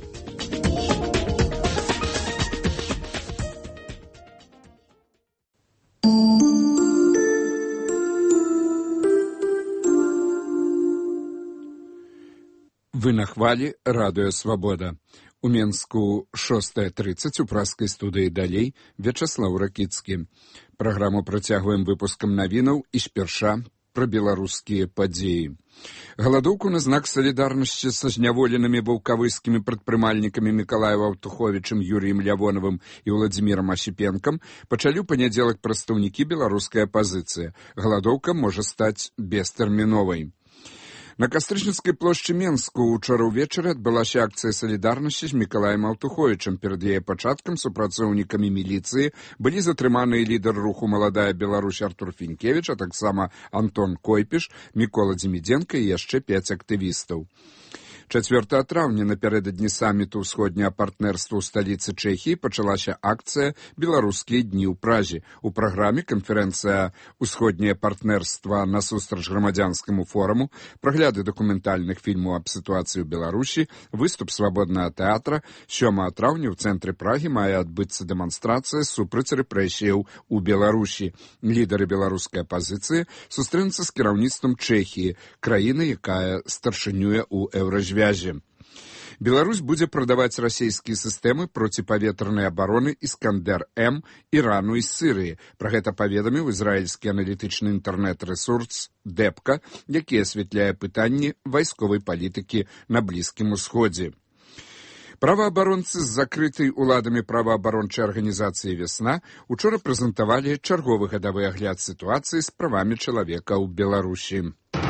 Вы на хвалі радыё Свабода. У Менску шостая тридцать у празкай студыі далей Вячаслаў Ракіцкі. Праграму працягваем выпускам навінаў і спярша пра беларускія падзеі. Галадоўку на знак салідарнасці са зняволенымі ваўкавыскімі прадпрымальнікамі Мікалаем Аўтуховічам, Юрыем Лявонавым і Владзімірам Асіпенкам пачалі ў панядзелак прадстаўнікі беларускай апазіцыі. Галадоўка можа стаць бестэрміновай. На Кастрычніцкай плошчы Менску учора ўвечары адбылася акцыя салідарнасці з Мікалаем Аўтуховічам. Перад яе пачаткам супрацоўнікамі міліцыі былі затрыманы лідар руху «Маладая Беларусь» Артур Фінкевіч, а таксама Антон Койпіш, Мікола Дзімідзенка і яшчэ пяць актывістаў. чацвёртага траўня напярэдадні саміту ўсходняга партнерства ў сталіцы Чэхіі пачалася акцыя «Беларускія дні ў Празе». У праграме канферэнцыя «Усходняе партнерства» насустрач грамадзянскаму форуму, прагляды дакументальных фільмаў аб сітуацыі ў Беларусі, выступ свабоднага тэатра. сёмага траўня ў цэнтры Прагі мае адбыцца дэманстрацыя супраць рэпрэсіяў у Беларусі. Лідары беларускай апазіцыі сустрэнуцца з кіраўніцтвам Чэхіі, краіны, якая старшынюе ў Еўразвязе. Беларусь будзе прадаваць расійскія сістэмы проціпаветранай абароны «Іскандер-М» Ірану і Сірыі. Пра гэта паведаміў ізраільскі аналітычны інтэрнэт-рэсурс «Депка», які асвятляе пытанні вайсковай палітыкі на Блізкім Усходзе. Праваабаронцы з закрытай уладамі праваабарончай арганізацыі «Весна» учора прэзентавалі чарговы гадавы агляд сітуацыі з правамі чалавека ў Беларусі.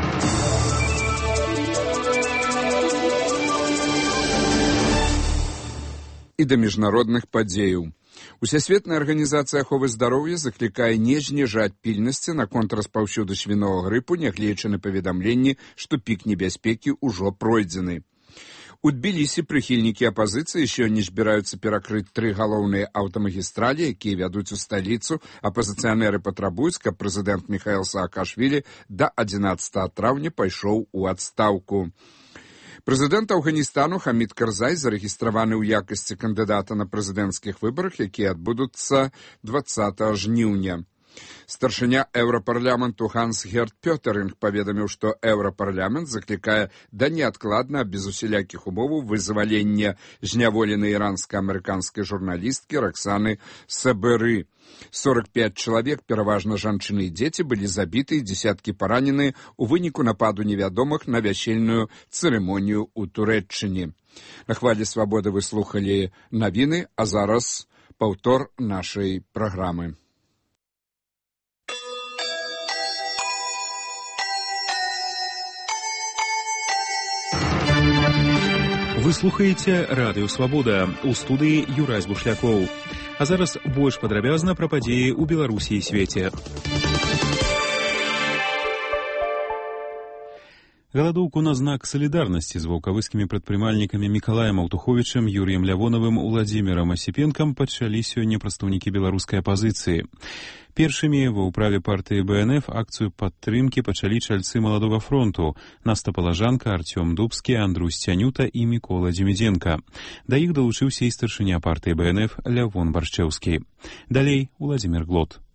І да міжнародных падзеяў. Усесветная арганізацыя аховы здароўя заклікае не зніжаць пільнасці наконт распаўсюду свінога грыпу, нягледзячы на паведамленні, што пік небяспекі ўжо пройдзены. У Тбілісі прыхільнікі апазіцыі сёння збіраюцца перакрыць тры галоўныя аўтамагістралі, якія вядуць у сталіцу. Апазіцыянеры патрабуюць, каб прэзідэнт Міхаіл Саакашвілі да адзінаццатага траўня пайшоў у адстаўку. Прэзідэнт Афганістану Хамід Карзай зарэгістраваны ў якасці кандыдата на прэзідэнцкіх выбарах, якія адбудуцца дваццатага жніўня. Старшыня Еўрапарламенту Ханс Герт Пётеринг паведаміў, што Еўрапарламент заклікае да неадкладна, без усялякіх умоваў вызвалення зняволенай іранска-амерыканскай журналісткі Роксаны Сабыры. сорок пять чалавек, пераважна жанчыны і дзеці, былі забіты і дзесяткі паранены ў выніку нападу невядомых на вясельную цырымонію ў Турэччыне. На хвалі свабоды вы слухалі навіны, а зараз паўтор нашай праграмы. Вы слухаеце радыё Свабода, у студыі Юрась Бушлякоў. А зараз больш падрабязна пра падзеі ў Беларусі і свеце. Галадоўку на знак салідарнасці з ваўкавыскімі прадпрымальнікамі Мікалаем Аўтуховічам, Юрыем Лявонавым, Владзімірам Асіпенкам пачалі сёння прадстаўнікі беларускай апазіцыі. Першымі ва ўправе партыі Бэ Эн Эф акцыю падтрымкі пачалі чальцы маладога фронту Наста Палажанка, Артём Дубскі, Андрусь Цянюта і Мікола Дзімідзенка. Да іх далучыўся і старшыня партыі Бэ Эн Эф Лявон Баршчэўскі. Далей Владзімір Глот.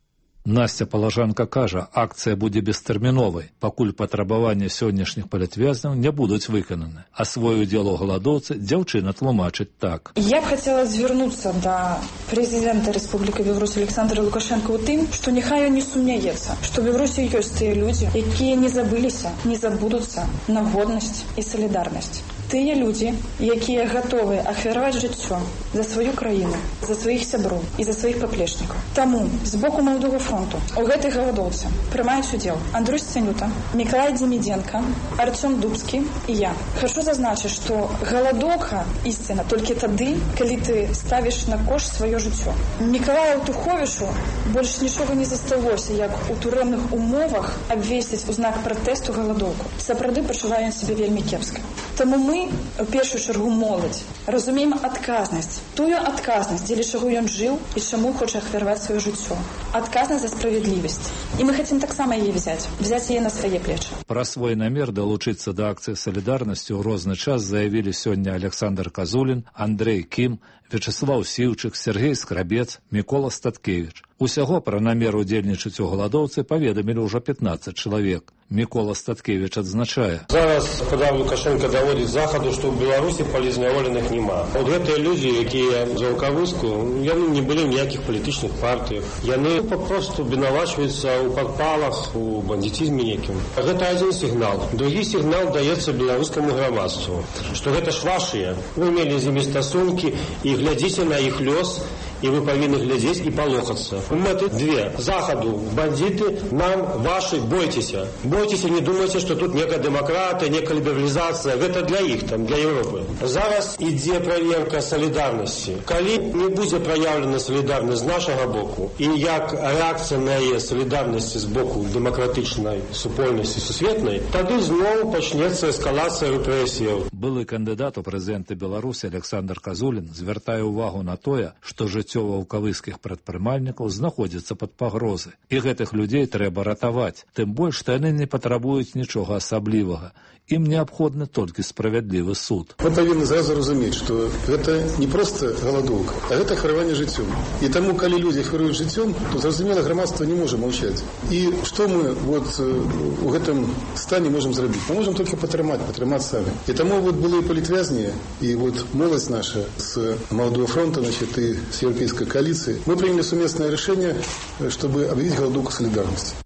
Настя Палажанка кажа, акцыя будзе бестэрміновай, пакуль патрабаванні сённяшніх палітвязняў не будуць выкананы. А свой удзел у галадоўцы дзяўчына тлумачыць так. Я б хацела звярнуцца да прэзідэнта Рэспублікі Беларусь Александра Лукашенка ў тым, што няхай ён не сумняецца, што ў Беларусі ёсць тыя людзі, якія не забыліся, не забудуцца на годнасць і салідарнасць. Тыя людзі, якія гатовыя ахвяраваць жыццё за сваю краіну, за сваіх сяброў і за сваіх паплечнікаў. Таму з боку Маладога фронту у гэтай галадоўцы прымаюць удзел Андрой Сцянюта, Мікалай Демідзенка, Артём Дубскі і я. Хачу зазначыць, што галадоўка ісціна толькі тады, калі ты ставіш на кошт сваё жыццё. Мікалаю Туховічу больш нічога не засталося, як у турэмных умовах абвесціць у знак пратэсту галадоўку. Сапраўды пачувае ён сябе вельмі кепска. Таму мы, у першую чаргу моладзь, разумеем адказнасць. Тую адказнасць, дзеля чаго ён жыў і чаму хоча ахвяраваць сваё жыццё. Адказнасць за справядлівасць. І мы хацім таксама яе взяць, взяць яе на свае плечы. Пра свой намер далучыцца да акцыі салідарнасці ў розны час заявілі сёння Александр Казулін, Андрэй Кім, Вячеслав Сіўчык, Сергей Скрабец, Мікола Статкевіч. Усяго пра намер удзельнічаць у галадоўцы паведамілі ўжо пятнаццаць чалавек. Мікола Статкевіч адзначае. Зараз, калі Лукашенко даводзіць захаду, што ў Беларусі палізняволеных няма. От гэтыя людзі, якія за Ваўкавыску, яны не былі ў ніякіх палітычных партыях. Яны папросту вінавачваюцца ў падпалах, у бандитизме некім. Гэта адзін сігнал. Другі сігнал даецца беларускаму грамадству, што гэта ж вашыя. Вы мелі з імі стасункі і глядзіце на іх лёс, і вы павінны глядзець і палохацца. Мэты две. Захаду, бандиты, нам, ваши, бойтеся. Бойтеся, не думайте, что тут некая демократия, некая либерализация. Это для их, там, для Европы. Зараз ідзе проверка солидарности. Калі не будзе проявлена солидарность з нашага боку, і як реакция на яе солидарности з боку демократичной супольности сусветной, тады зноў пачнецца эскалация репрессияў. Былы кандыдат у прэзідэнты Беларусі Александр Казулін звяртае ўвагу на тое, што жыццё ваўкавыскіх прадпрымальнікаў знаходзіцца пад пагрозы. І гэтых людзей трэба ратаваць. Тым больш, што яны не патрабуюць нічога асаблівага. Ім неабходны толькі справядлівы суд. Мы павінны зразу разумець, што гэта не проста галадоўка, а гэта ахвяраванне жыццём. І таму, калі людзі ахвяруюць жыццём, то, зразумела, грамадства не можа маўчаць. І што мы вот у гэтым стане можам зрабіць? Мы можам толькі патрымаць, патрымаць самі. І таму вот былыя палітвязні і вот моладзь наша з Маладога фронта, значит, і з Еўрапейскай коаліцыі, мы прыняли сумеснае рашэнне, чтобы аб'явіць галадоўку салідарнасці.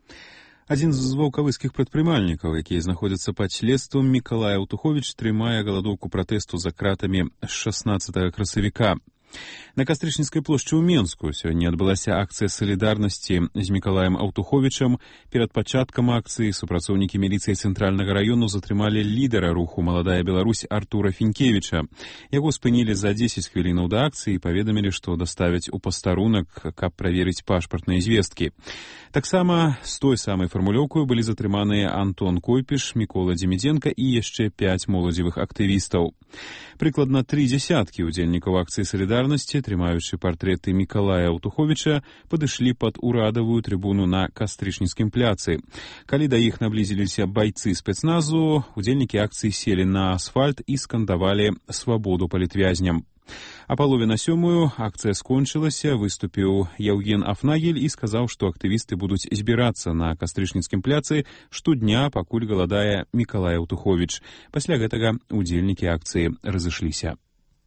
Адзін з ваўкавыскіх прадпрымальнікаў, якія знаходзяцца пад следствам, Мікалай Аўтуховіч, трымае галадоўку пратэсту за кратамі з шаснаццатага красавіка. На Кастрычніцкай плошчы ў Менску сёння адбылася акцыя салідарнасці з Мікалаем Аўтуховічам. Перад пачаткам акцыі супрацоўнікі міліцыі цэнтральнага раёну затрымалі лідара руху «Маладая Беларусь» Артура Фінкевіча. Яго спынілі за дзесяць хвілінаў да акцыі і паведамілі, што даставяць у пастарунак, каб праверыць пашпартныя звесткі. Таксама з той самай фармулёўкаю былі затрыманыя Антон Койпіш, Мікола Демідзенка і яшчэ пяць моладзевых актывістаў. Прыкладна тры дзясяткі удзельнікаў акцыі салідарнасці, трымаючы партрэты Мікалая Аўтуховіча, падышлі пад урадавую трыбуну на Кастрычніцкім пляцы. Калі да іх наблізіліся байцы спецназу, удзельнікі акцыі селі на асфальт і скандавалі свабоду палітвязням. А палове на сёмую акцыя скончылася, выступіў Яўген Афнагель і сказаў, што актывісты будуць збірацца на Кастрычніцкім пляцы штодня, пакуль галадае Мікалай Аўтуховіч. Пасля гэтага удзельнікі акцыі разышліся.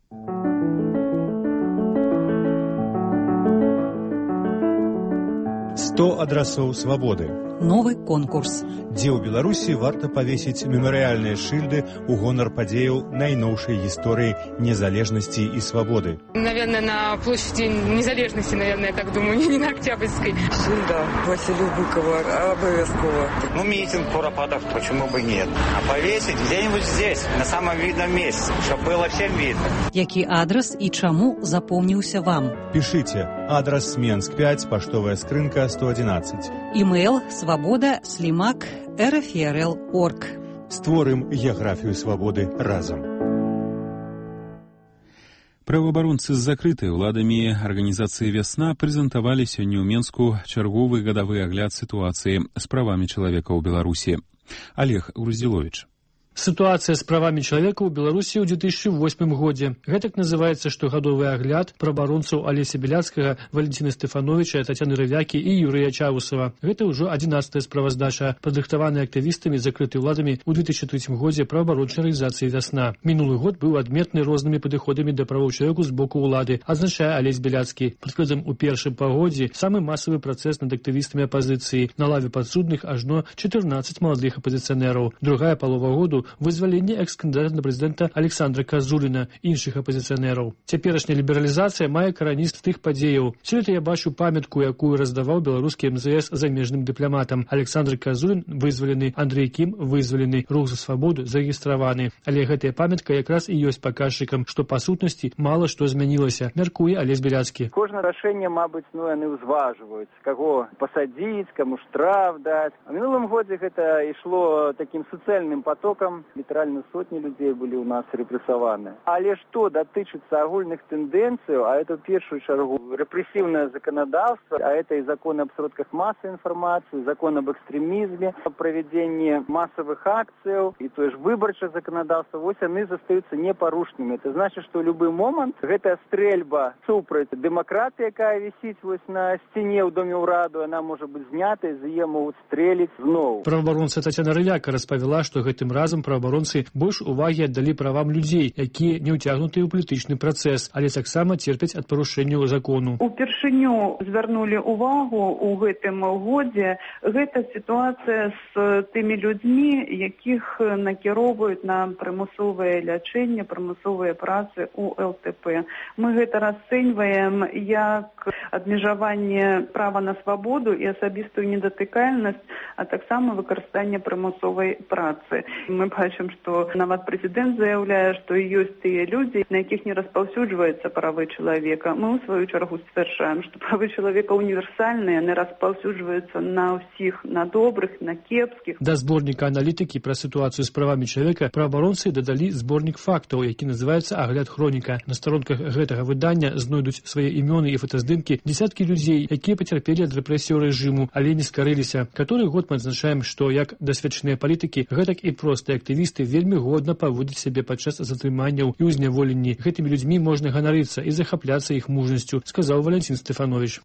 сто адрасоў свабоды. Новы конкурс. Дзе ў Беларусі варта павесіць мемарыяльныя шыльды ў гонар падзеяў найноўшай гісторыі незалежнасці і свабоды. Наверное, на площади незалежности, наверное, я так думаю, не на Октябрьской. Шильда Василию Быкову обовязково. Ну, митинг куропатов, почему бы нет. А повесить где-нибудь здесь, на самом видном месте, чтобы было всем видно. Які адрес і чаму запомніўся вам? Пишите. Адрес Менск пять, поштовая скрынка сто одиннадцать. Имейл свобода слимак рфрл точка орг. Створым геаграфію свабоды разам. Праваабаронцы з закрытай уладамі арганізацыі «Вясна» прэзентавалі сёння ў Менску чарговы гадавы агляд сітуацыі з правамі чалавека ў Беларусі. Олег Груздзіловіч. Ситуация с правами человека у Беларуси ў две тысячи восьмым годзе. Гэтак называется штогадовый огляд праваабаронцаў Алеся Беляцкага, Валентина Стефановича, Татьяны Рывякі и Юрия Чаусова. Гэта ўжо одиннадцатая справаздача, падрыхтаваная актывістамі, закрытай уладамі ў две тысячи третьем годзе праваабарончай арганізацыі «Вясна». Мінулы год быў адметны рознымі падыходамі да правоў чалавека з боку ўлады, адзначае Алесь Беляцкі. Прыкладам, у першым пагодзе самы масавы працэс над актывістамі апазіцыі. На лаве падсудных ажно чатырнаццаць маладых апазіцыянераў. Другая палова году вызваленне экс-кандыдата на прэзідэнта Александра Казуліна і іншых апазіцыянераў. Цяперашняя лібералізацыя мае карані з тых падзеяў. Сёлета я бачу памятку, якую раздаваў беларускі эм зэ эс замежным дыпламатам. Александр Казулін вызвалены, Андрей Кім вызвалены, рух за свабоду зарэгістраваны. Але гэтая памятка якраз і ёсць паказчыкам, што па сутнасці мала што змянілася, мяркуе Алесь Беляцкі. Кожнае рашэнне, мабыць, ну яны ўзважваюць, каго пасадзіць, каму штраф даць. А в мінулым годзе гэта ішло такім суцэльным потокам. Літаральна сотні людей были у нас репрессованы. Але что датычыцца агульных тенденций, а это в первую чергу репрессивное законодавство, а это и закон об сродках массовой информации, закон об экстремизме, о проведении массовых акций и то же выборчее законодавство, вот они остаются непорушными. Это значит, что в любой момент эта стрельба супраць демократии, якая висит вот на стене в Доме ўраду, она может быть снята, и за ее могут стрелить зноў. Праваабаронца Татьяна Рывяка распавяла, что гэтым разом праваабаронцы больш увагі аддалі правам людзей, якія не ўцягнутыя ў палітычны працэс, але таксама церпяць ад парушэнняў закону. Упершыню звярнулі увагу ў гэтым годзе гэта сітуацыя з тымі людзьмі, якіх накіроўваюць на прымусовае лячэнне, прымусовыя працы ў эл тэ пэ. Мы гэта расцэньваем як абмежаванне права на свабоду і асабістую недатыкальнасць, а таксама выкарыстанне прымусовай працы. Мы бачым, што нават прэзідэнт заяўляе, што ёсць тыя людзі, на якіх не распаўсюджваюцца правы чалавека. Мы, у сваю чаргу, сцвярджаем, што правы чалавека універсальныя, яны распаўсюджваюцца на ўсіх, на добрых, на кепскіх. Да зборніка аналітыкі пра сітуацыю з правамі чалавека праваабаронцы дадалі зборнік фактаў, які называецца «Агляд хроніка». На старонках гэтага выдання знойдуць свае імёны і фотаздымкі дзесяткі людзей, якія пацярпелі ад рэпрэсіяў рэжыму, але не скарыліся. Каторы год мы адзначаем, што як дасведчаныя палітыкі, гэтак і простыя актывісты вельмі годна паводзяць сябе падчас затрыманняў і ўзняволенні. Гэтымі людзьмі можна ганарыцца і захапляцца іх мужнасцю, сказаў Валентин Стефанович.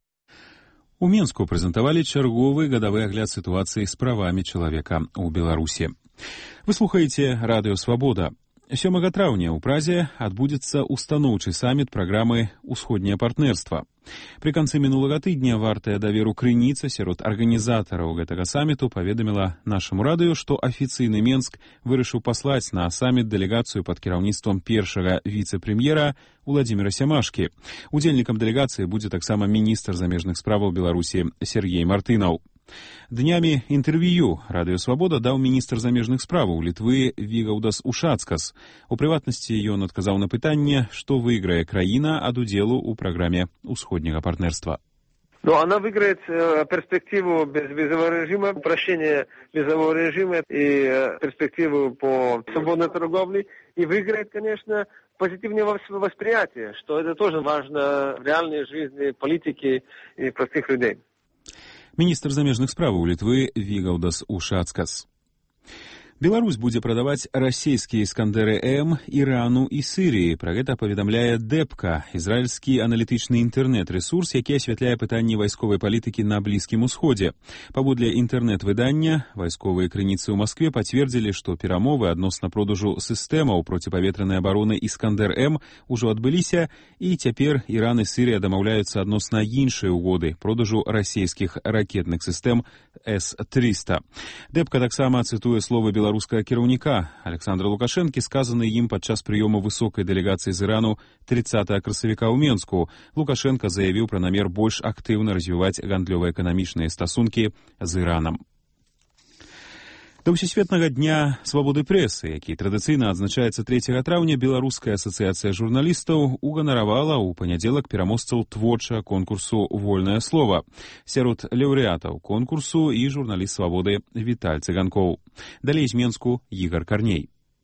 У Менску прэзентавалі чарговы гадавы агляд сітуацыі з правамі чалавека ў Беларусі. Вы слухаеце радыё «Свабода». сёмага траўня ў Празе адбудзецца устаноўчы саміт праграмы «Усходняе партнерства». Пры канцы мінулага тыдня вартая даверу крыніца сярод арганізатараў гэтага саміту паведаміла нашаму радыё, што афіцыйны Менск вырашыў паслаць на саміт дэлегацыю пад кіраўніцтвам першага віцэ-прэм'ера Уладзіміра Сямашкі. Удзельнікам дэлегацыі будзе таксама міністр замежных справаў Беларусі Сергей Мартынаў. Днямі інтэрв'ю радыё «Свабода» даў міністр замежных справаў Літвы Вігаўдас Ушацкас. У прыватнасці ён адказаў на пытанне, што выйграе краіна ад удзелу ў праграме «Усходняга партнерства». Но она выиграет э, перспективу безвизового режима, упрощение визового режима и э, перспективу по свободной торговле. И выиграет, конечно, позитивное восприятие, что это тоже важно в реальной жизни политики и простых людей. Міністр замежных справаў Літвы Вігаўдас Ушацкас. Беларусь будзе прадаваць расійскія «Іскандэры-М» Ірану і Сірыі. Пра гэта паведамляе дэпка, ізраільскі аналітычны інтэрнэт-рэсурс, які асвятляе пытанні вайсковай палітыкі на Блізкім Усходзе. Паводле інтэрнэт-выдання, вайсковыя крыніцы ў Маскве пацвердзілі, што перамовы адносна продажу сістэмаў проціпаветранай абароны «Іскандэр-М» ужо адбыліся, і цяпер Іран і Сірыя дамаўляюцца адносна іншай угоды продажу расійскіх ракетных сістэм эс трыста. Дэпка таксама цытуе словы беларускага беларускага кіраўніка Александра Лукашэнкі, сказаны ім падчас прыёму высокай дэлегацыі з Ірану трыццатага красавіка ў Менску. Лукашенко заявіў пра намер больш актыўна развіваць гандлёва-эканамічныя стасункі з Іранам. Да ўсесветнага дня свабоды прэсы, які традыцыйна адзначаецца трэцяга траўня, Беларуская асацыяцыя журналістаў уганаравала ў панядзелак пераможцаў творчага конкурсу «Вольнае слова». Сярод лаўрэатаў конкурсу і журналіст свабоды Віталь Цыганкоў. Далей з Менску Ігар Карней.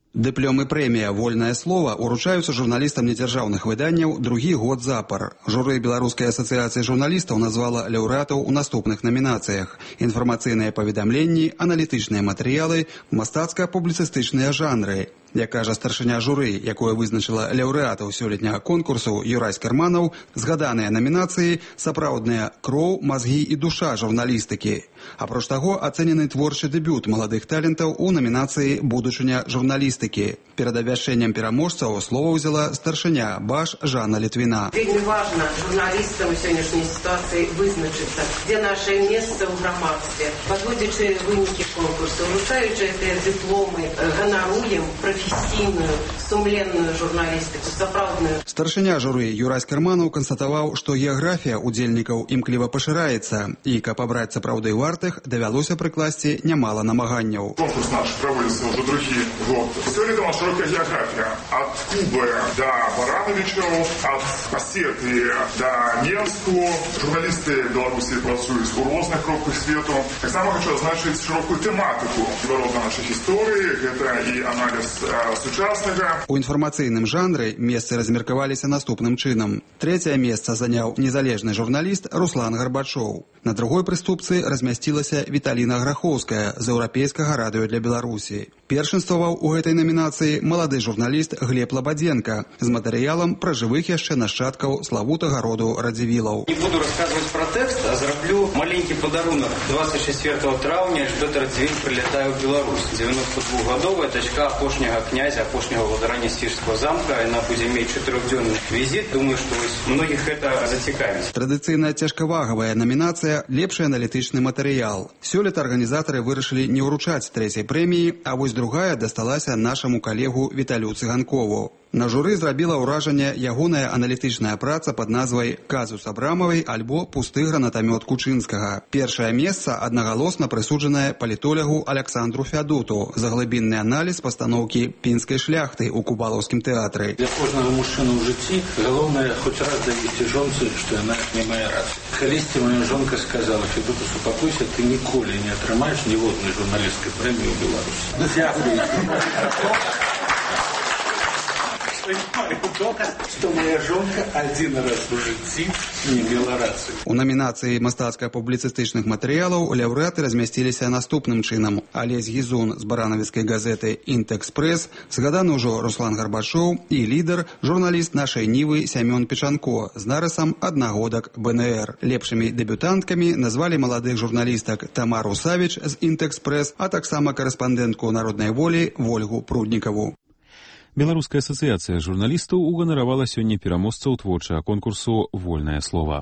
Дыплём і прэмія «Вольнае слова» уручаюцца журналістам недзяржаўных выданняў другі год запар. Журы Беларускай асацыяцыі журналістаў назвала лаўрэатаў у наступных намінацыях: інфармацыйныя паведамленні, аналітычныя матэрыялы, мастацка-публіцыстычныя жанры. Як кажа старшыня журы, якое вызначыла лаўрэатаў сёлетняга конкурсу Юрась Карманаў, згаданыя намінацыі сапраўдныя кроў, мазгі і душа журналістыкі. Апроч таго, ацэнены творчы дэбют маладых талентаў у намінацыі «Будучыня журналістыкі». Перад абвяшчэннем пераможцаў слова ўзяла старшыня БАЖ Жанна Літвіна. Вельмі важна журналістам у сённяшняй сітуацыі вызначыцца, дзе наше месца ў грамадстве. Падводзячы вынікі конкурсу, уручаючы гэтыя дыпломы, ганаруем прафесійную, сумленную журналістыку, сапраўдную. Старшыня журы Юрась Карманаў канстатаваў, што геаграфія удзельнікаў імкліва пашыраецца, і каб абраць сапраўды вартых, давялося прыкласці нямала намаганняў. Конкурс наш праводится уже другий год. Сёлета у нас широкая география. От Кубы до Барановичаў, от Осетии до Менску. Журналисты Беларуси працуюць у розных кропках свету. Так само хочу означить широкую тематику народа наших историй. Это и анализ э, сучаснага. У інфармацыйным жанры месцы размеркаваліся наступным чынам. Трэцяе месца заняў незалежны журналіст Руслан Гарбачоў. На другой прыступцы размясцілася Віталіна Грахоўская з еўрапейскага радыё для Беларусі. Першынстваваў у гэтай намінацыі малады журналіст Глеб Лабадзенка з матэрыялам пра жывых яшчэ нашчадкаў славутага роду Радзівілаў. Не буду рассказывать про текст, а зраблю маленький подарунок. двадцать четвёртого травня Альжбета Радзівіль прилетае ў Беларусь. девяносто двухгадовая дачка апошняга князя, апошняга владара Несвіжскага замка. Яна будзе мець чатырохдзённы візіт. Думаю, што многіх гэта зацікавіць. Традыцыйная цяжкавагавая намінацыя «Лепшы аналітычны матэрыял». Сёлета арганізатары вырашылі не ўручаць трэцяй прэміі, а вось другая дасталася нашаму калегу Віталю Цыганкову. На журы зрабіла ўражанне ягоная аналітычная праца пад назвай «Казус Абрамавай» альбо «Пусты гранатамёт Кучынскага». Першае месца аднагалосна прысуджанае палітолягу Аляксандру Фядоту за глыбінны аналіз пастаноўкі пінскай шляхты ў кубалаўскім тэатры. Для кожнага мужчыны ў жыцці галоўнае хоць раз давесці жонцы, што яна не мае рацыі. Калісьці моя жонка сказала: «Фядоту, супакойся, ты ніколі не атрымаеш ніводнай журналісцкай прэміі ў Беларусі». Дзякуй. Что моя жонка один раз в жыцці не мела рацыю. У намінацыі мастацка-публіцыстычных матэрыялаў лаўрэаты размясціліся наступным чынам: Алесь Гізун з баранавіцкай газеты «Інтэкспрэс», згаданы ўжо Руслан Гарбачоў і лідар, журналіст нашай Нівы Сямён Печанко з нарысам аднагодак бэ эн эр. Лепшымі дэбютанткамі назвалі маладых журналістак Тамару Савіч з «Інтэкспрэс», а таксама карэспандэнтку «Народнай волі» Вольгу Пруднікаву. Беларуская асацыяцыя журналістаў уганаравала сёння пераможцаў творчага конкурсу «Вольнае слова».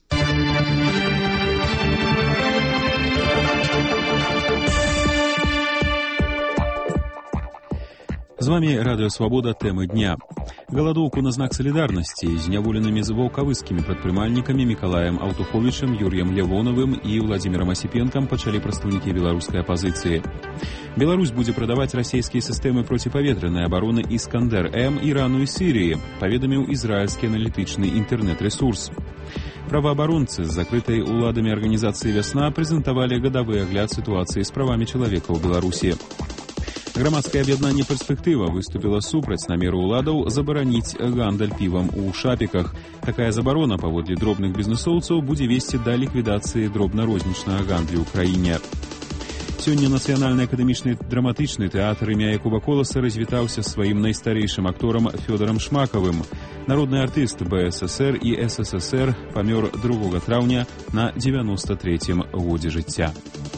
З вами Радыё Свабода, тэмы дня. Галадоўку на знак салідарнасці з зняволенымі ваўкавыскімі прадпрымальнікамі Мікалаем Аўтуховічам, Юр'ем Лявонавым і Владзімірам Асіпенкам пачалі прадстаўнікі беларускай апазіцыі. Беларусь будзе прадаваць расійскія сістэмы проціпаветранай абароны «Іскандер-М» Ірану і Сірыі, паведаміў ізраільскі аналітычны інтэрнэт-рэсурс. Праваабаронцы з закрытай уладамі арганізацыі «Вясна» прэзентавалі гадавы агляд сітуацыі з правамі чалавека ў Беларусі. Грамадскае аб'яднанне «Перспектыва» выступіла супраць намеру ўладаў забараніць гандаль півам у шапіках. Такая забарона, паводле дробных бізнэсоўцаў, будзе весці да ліквідацыі дробна-рознічнага гандлю ў краіне. Сёння Нацыянальны акадэмічны драматычны тэатр імя Якуба Коласа развітаўся сваім найстарэйшым акторам Фёдорам Шмакавым. Народны артыст бэ эс эсэр і эс эс эс эр памёр другога траўня на дзевяноста трэцім годзе жыцця.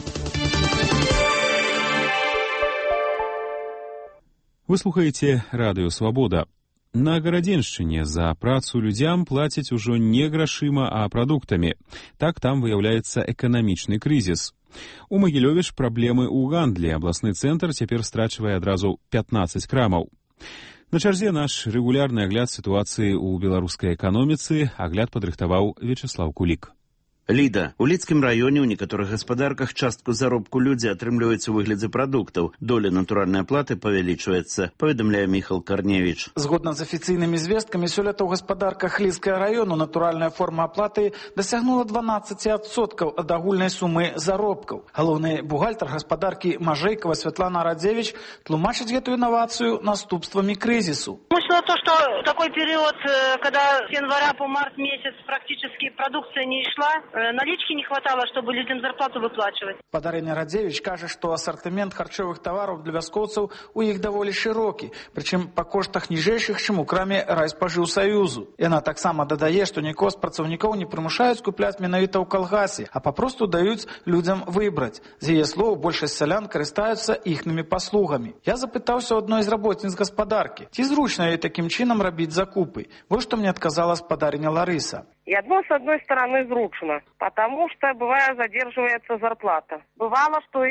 Вы слухаеце Радыё Свабода. На Гарадзеншчыне за працу людзям плацяць ужо не грашыма, а прадуктамі. Так там выяўляецца эканамічны крызіс. У Магілёве ж праблемы ў гандлі. Абласны цэнтр цяпер страчвае адразу пятнаццаць крамаў. На чарзе наш рэгулярны агляд сітуацыі ў беларускай эканоміцы. Агляд падрыхтаваў Вячеслав Кулік. Ліда, у Лідскім раёне ў некаторых гаспадарках частку заробку людзі атрымліваюць у выглядзе прадуктаў. Доля натуральнай аплаты павялічваецца, паведамляе Міхал Карневіч. Згодна з афіцыйнымі звесткамі, сёлета ў гаспадарках Лідскага раёну натуральная форма аплаты дасягнула дванаццаць адсоткаў ад агульнай сумы заробкаў. Галоўны бухгалтар гаспадаркі Мажэйкава Святлана Радзевіч тлумачыць гэтую інавацыю наступствамі крызісу. Смысл то, что такой период, когда с января по март месяц практически продукция не шла, налички не хватало, чтобы людям зарплату выплачивать. Падарыня Радзевіч кажа, што асартымент харчовых тавараў для вяскоўцаў у іх даволі шырокі, прычым па коштах ніжэйшых, чым у краме Райспажыўсаюзу. Яна таксама дадае, што нікого з працаўнікоў не прымушаюць купляць менавіта ў калгасе, а папросту даюць людзям выбраць. З яе слоў, большасць сялян карыстаюцца іхнымі паслугамі. Я запытаўся ў адной з работніц гаспадаркі, ці зручна ёй такім чынам рабіць закупы. Вось што мне адказала спадарыня Ларыса. И одно, с одной стороны, зручно, потому что, бывает, задерживается зарплата. Бывало, что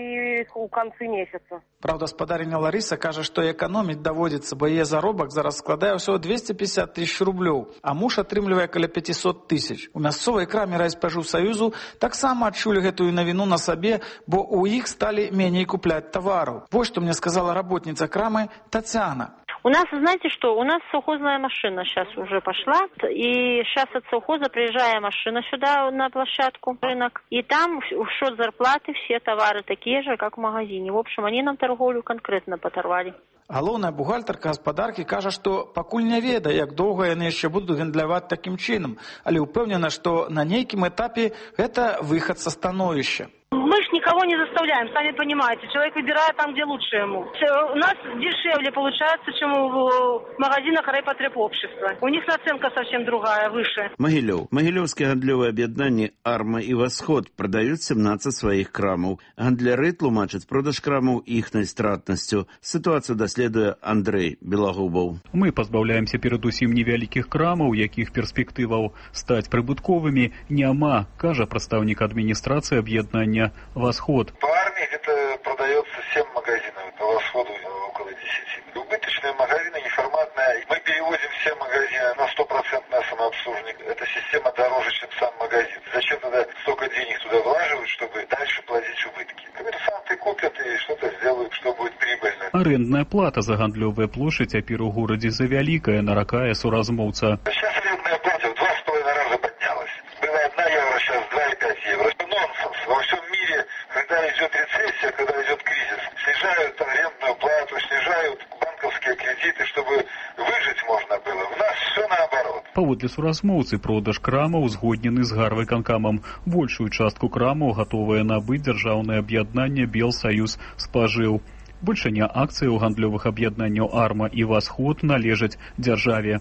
и у конца месяца. Правда, спадарыня Ларыса кажа, што эканоміць даводзіцца, бо яе заробак зараз складае ўсяго двести пятьдесят тысяч рублёў, а муж атрымлівае каля пятьсот тысяч. У мясцовай краме Райспажыўсаюзу таксама адчулі гэтую навіну на сабе, бо ў іх сталі меней купляць тавараў. Вось што мне сказала работніца крамы Татьяна. У нас, знаете что, у нас совхозная машина сейчас уже пошла, и сейчас от совхоза приезжая машина сюда на площадку, рынок, и там в счет зарплаты все товары такие же, как в магазине. В общем, они нам торговлю конкретно поторвали. Галоўная бухгалтарка гаспадаркі кажа, што пакуль не ведае, як доўга яны яшчэ будуць гандляваць такім чынам, але ўпэўнена, што на нейкім этапе гэта выхад са становішча. Мы ж никого не заставляем, сами понимаете. Человек выбирает там, где лучше ему. У нас дешевле получается, чем в магазинах райпотребобщества. У них наценка совсем другая, выше. Могилев. Могилевские гандлевые объединения «Арма» и «Восход» продают семнадцать своих крамов. Гандляры тлумачат продаж крамов ихной стратностью. Ситуацию доследуе Андрей Белагубов. Мы позбавляемся перадусім невялікіх крамаў, якіх перспектываў стаць прыбытковымі няма, кажа прадстаўнік адміністрацыі аб'яднання «Восход». По армии это продается семь магазинов, по Восходу около десяти. Убыточные магазины, неформатные. Мы перевозим все магазины на стопроцентное самообслуживание. Эта система дороже, чем сам магазин. Зачем тогда столько денег туда влаживать, чтобы дальше платить убытки? Коммерсанты купят и что-то сделают, что будет прибыльно. Арендная плата за гандлёвыя плошчы цяпер у горадзе завялікая, наракае суразмоўца. Сейчас арендная плата в два с половиной раза поднялась. Была одна евро, сейчас два и пять евро. Нонсенс. Во всем мире, когда идет рецессия, когда идет кризис, снижают арендную плату, снижают банковские кредиты, чтобы выжить можно было. У нас все наоборот. Паводле суразмоўцы, продаж крамаў узгоднены з гарвыканкамам. Большую частку крамаў гатовае набыць дзяржаўнае аб'яднанне «Белсаюз спажыў». Большыня акцый у гандлёвых аб'яднанняў «Арма» и «Восход» належаць дзяржаве.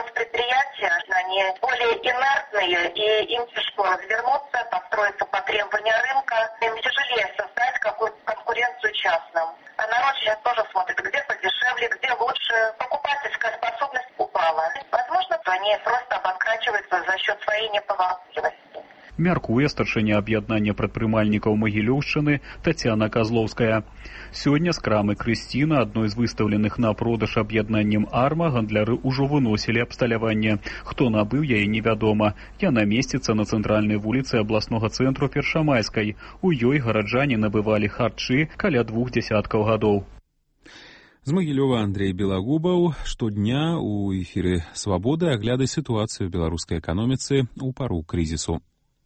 Они более инертные, и им тяжело развернуться, подстроиться по требованию рынка. Им тяжелее создать какую-то конкуренцию частным. А народ сейчас тоже смотрит, где подешевле, где лучше. Покупательская способность упала. Возможно, они просто обанкрачиваются за счет своей неповоротливости. Мяркуе старшыня аб'яднання прадпрымальнікаў Магілёўшчыны Тацяна Казлоўская. Сёння з крамы Крысціна, адной з выстаўленых на продаж аб'яднаннем «Арма», гандляры ўжо выносілі абсталяванне. Хто набыў яе, невядома. Яна месціцца на цэнтральнай вуліцы абласнога цэнтру Першамайскай. У ёй гараджане набывалі харчы каля двух дзясяткаў гадоў. З Магілёва Андрей Белагубаў. Штодня у эфіры «Свабоды» аглядай сітуацыю ў беларускай эканоміцы ў пару крызісу.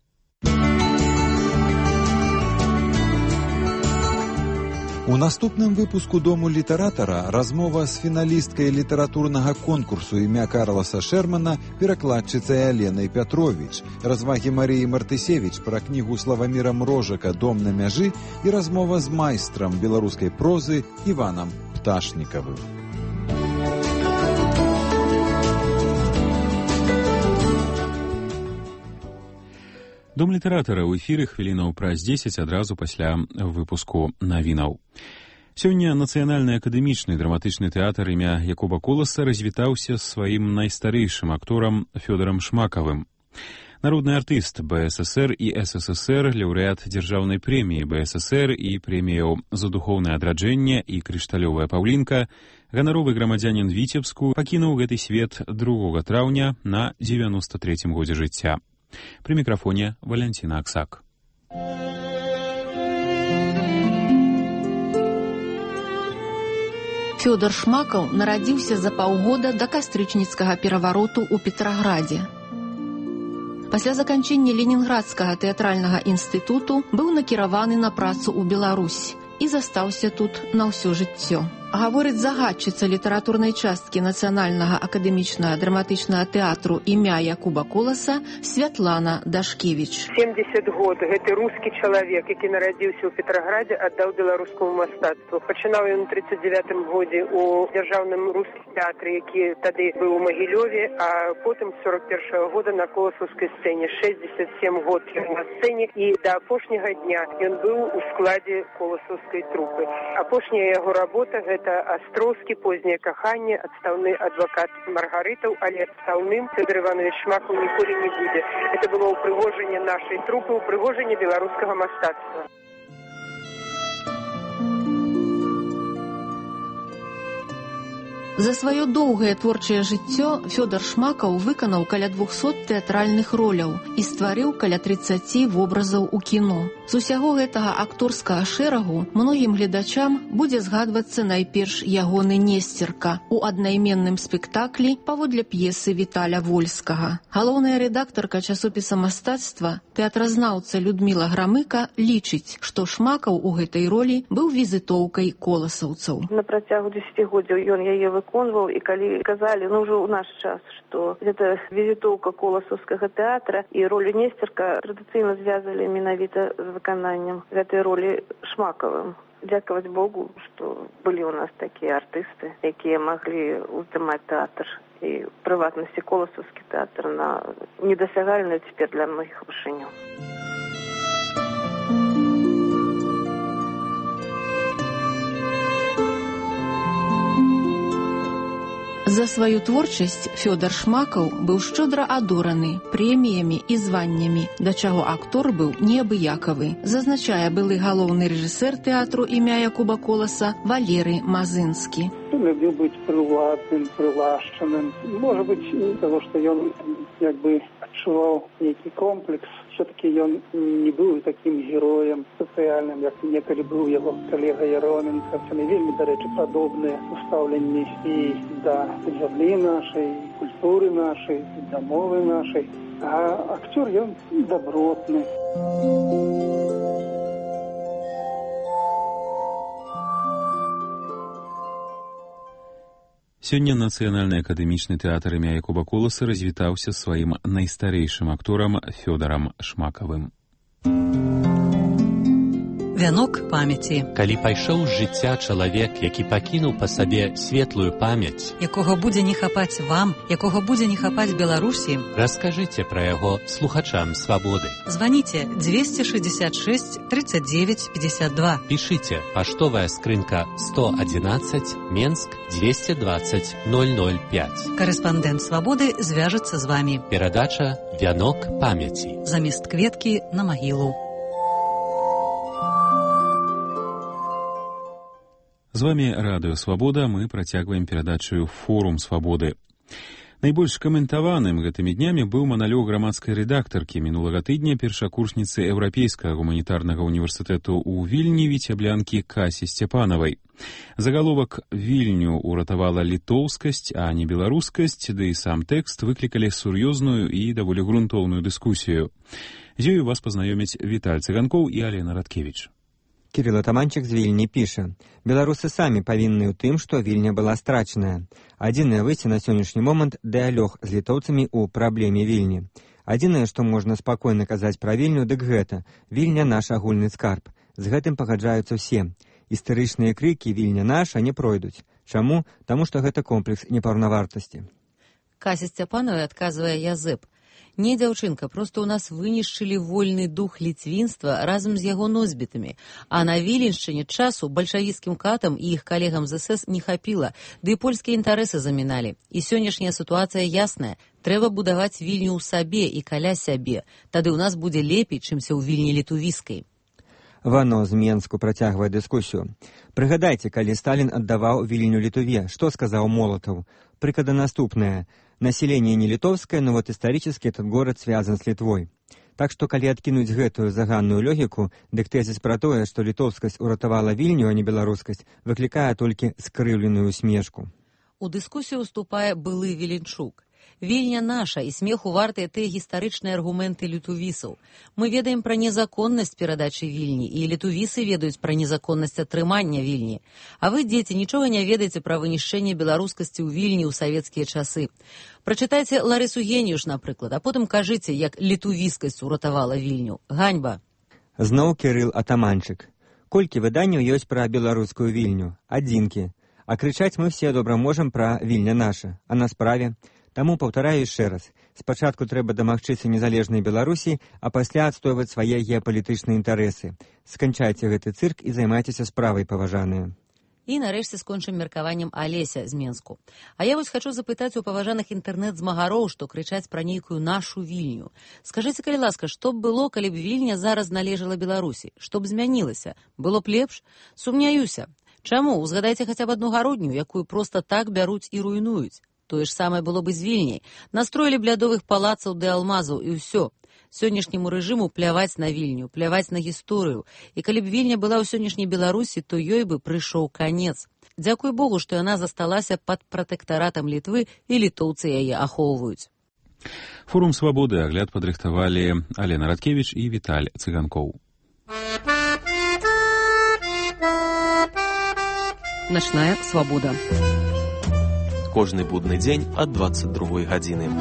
У наступным выпуску «Дому літаратара» размова з фіналісткай літаратурнага конкурсу імя Карласа Шермана перакладчыцай Аленай Пятровіч, развагі Марыі Мартысевіч пра кнігу Славаміра Мрожака «Дом на мяжы» і размова з майстрам беларускай прозы Іванам Пташнікавым. Дом літаратара ў эфіры хвілінаў праз дзесяць адразу пасля выпуску навінаў. Сёння Нацыянальны акадэмічны драматычны тэатр імя Якуба Коласа развітаўся з сваім найстарэйшым акторам Фёдорам Шмакавым. Народны артыст БССР і СССР, лаўрэат дзяржаўнай прэміі БССР і прэміяў за духоўнае адраджэнне і крышталёвая паўлінка, ганаровы грамадзянін Віцебску пакінуў гэты свет другога траўня на дзевяноста трэцім годзе жыцця. При микрофоне Валентина Аксак. Фёдор Шмакаў нарадзіўся за паўгода да кастрычніцкага перавароту ў Петраградзе. Пасля заканчэння Ленінградскага тэатральнага інстытуту быў накіраваны на працу ў Беларусь і застаўся тут на ўсё жыццё. Гаворыць загадчыца літаратурнай часткі Нацыянальнага акадэмічнага драматычнага тэатру імя Якуба Коласа Святлана Дашкевіч. семьдесят год гэты рускі чалавек, які нарадзіўся ў Петраградзе, аддаў беларускаму мастацтву. Пачынаў ён у тридцать девятым годзе у дзяржаўным рускім тэатры, які тады быў у Магілёве, а потым з сорок першага года на коласаўскай сцэне. шэсцьдзесят сем год ён на сцэне, і да апошняга дня ён быў у складзе коласаўскай трупы. Апошняя яго работа гэта это Астроўскі, поздняе каханне, адстаўны адвакат Маргарытаў, але адстаўным Фёдор Иванович Шмакаў ніколі не будзе. Это было ўпрыгожанне нашай трупы, ўпрыгожанне беларускага мастацтва. За сваё доўгае творчае жыццё Фёдор Шмакаў выканаў каля двухсот тэатральных роляў і стварыў каля трыццаці вобразаў у кіно. З усяго гэтага акторскага шэрагу многім гледачам будзе згадвацца найперш ягоны Несцерка у аднайменным спектаклі паводле п'есы Віталя Вольскага. Галоўная рэдактарка часопіса мастацтва, тэатразнаўца Людміла Грамыка лічыць, што Шмакаў у гэтай ролі быў візітоўкай коласаўцаў. На працягу дзесяцігоддзяў ён яе выконваў, і калі казалі, ну ўжо ў наш час, што гэта візітоўка коласаўскага тэатра, і ролю Несцерка традыцыйна звязалі менавіта з выкананнем гэтай ролі Шмакавым. Дзякаваць Богу, што былі ў нас такія артысты, якія маглі ўздымаць тэатр, і ў прыватнасці коласаўскі тэатр на недасягальную цяпер для многіх вышыню. За сваю творчасць Фёдор Шмакаў быў шчодра адораны прэміямі і званнямі, да чаго актор быў неабыякавы, зазначае былы галоўны рэжысэр тэатру імя Якуба Коласа Валерый Мазынскі. Любіў быць прыватным, прылашчаным. Можа быць, того, што ён як бы адчуваў нейкі комплекс. Все-таки ён не быў такім героем сацыяльным, як некалі быў яго калега Яроменко. Яны вельмі, дарэчы, падобныя устаўленні і да зямлі нашай, культуры нашай, да мовы нашай. А актёр ён добротны. Сёння Нацыянальны акадэмічны тэатр імя Якуба Коласа развітаўся сваім найстарэйшым акторам Фёдорам Шмакавым. Вянок памяці. Калі пайшоў з жыцця чалавек, які пакінуў па сабе светлую памяць, якога будзе не хапаць вам, якога будзе не хапаць Беларусі, раскажыце пра яго слухачам свабоды. Званіце двести шестьдесят шесть тридцать девять пятьдесят два. Пішыце паштовая скрынка сто одиннадцать, Менск двести двадцать ноль ноль пять. Карэспандэнт свабоды звяжацца з вамі. Перадача «Вянок памяці». Замест кветкі на магілу. З вами Радыё Свабода, мы працягваем перадачу «Форум свабоды». Найбольш каментаваным гэтымі днямі быў маналог грамадскай рэдактаркі мінулага тыдня першакурсніцы Еўрапейскага гуманітарнага універсітэту ў Вільні віцяблянкі Касі Сцяпанавай. Загаловак «Вільню уратавала літоўскасць, а не беларускасць», ды і сам тэкст выклікалі сур'ёзную і даволі грунтоўную дыскусію. З ёю вас пазнаёмяць Віталь Цыганкоў і Алена Радкевіч. Кирилл Атаманчик з Вільні піша: «Беларусы самі павінны ў тым, што Вільня была страчаная. Адзінае выйсце на сённяшні момант – дыялог з літоўцамі ў праблеме Вільні. Адзінае, што можна спакойна казаць пра Вільню, дык гэта – Вільня наш агульны скарб. З гэтым пагаджаюцца ўсе. Істарычныя крыкі «Вільня наша» не пройдуць. Чаму? Таму што гэта комплекс непаўнавартасці». Кася Сцяпанова адказвае Язэп: «Не, дзяўчынка, проста ў нас вынішчылі вольны дух ліцвінства разам з яго носьбітамі, а на Віленшчыне часу бальшавіцкім катам і іх калегам з эс эс не хапіла, ды і польскія інтарэсы заміналі. І сённяшняя сітуацыя ясная. Трэба будаваць Вільню ў сабе і каля сябе. Тады ў нас будзе лепей, чымся ў Вільні літувіскай». Вано з Менску працягвае дыскусію. Прыгадайце, калі Сталін аддаваў Вільню Літве, што сказаў Молотаў? Прыклада наступная. Население не литовское, но вот исторически этот город связан с Литвой. Так што, калі адкінуць гэтую заганную логіку, дык тэзіс пра тое, што літоўскасць уратавала Вільню, а не беларускасць, выклікае толькі скрыўленую усмешку. У дыскусію уступае былы Віленчук. Вільня наша, і смеху вартыя тыя гістарычныя аргументы літувісаў. Мы ведаем пра незаконнасць перадачы Вільні, і літувісы ведаюць пра незаконнасць атрымання Вільні. А вы, дзеці, нічога не ведаеце пра вынішчэнне беларускасці ў Вільні ў савецкія часы. Прачытайце Ларысу Геніюш, напрыклад, а потым кажыце, як літувіскасць уратавала Вільню. Ганьба. Зноў Кірыл Атаманчык. Колькі выданняў ёсць пра беларускую Вільню? Адзінкі. А крычаць мы все добра можам пра Вільня наша. А на справе? Таму паўтараю яшчэ раз. Спачатку трэба дамагчыся незалежнай Беларусі, а пасля адстойваць свае геапалітычныя інтарэсы. Сканчайце гэты цырк і займайцеся справай, паважаныя. І нарэшце скончым меркаваннем Алеся з Менску. А я вось хачу запытаць у паважаных інтэрнэт-змагароў, што крычаць пра нейкую нашу Вільню. Скажыце, калі ласка, што б было, калі б Вільня зараз належала Беларусі? Што б змянілася? Было б лепш? Сумняюся. Чаму? Узгадайце хаця б адну гародню, якую проста так бяруць і руйнуюць. Тое ж самае было бы з Вільняй. Настроілі б лядовых палацаў ды алмазаў, і ўсё. Сённяшняму рэжыму пляваць на Вільню, пляваць на гісторыю. І калі б Вільня была ў сённяшняй Беларусі, то ёй бы прыйшоў канец. Дзякуй Богу, што яна засталася пад пратэктаратам Літвы, і літоўцы яе ахоўваюць. Форум свабоды агляд падрыхтавалі Алена Радкевіч і Віталь Цыганкоў. Начная свабода. Кожны будны дзень ад дваццаць другой гадзіны.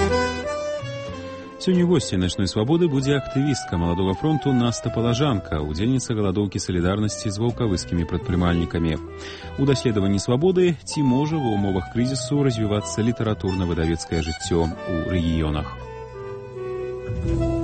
Сёння госцей начной свабоды будзе актывістка маладога фронту Наста Палажанка, удзельніца галадоўкі салідарнасці з ваўкавыскімі прадпрымальнікамі. У даследаванні свабоды ці можа ва ўмовах крызісу развівацца літаратурна-выдавецкае жыццё ў рэгіёнах.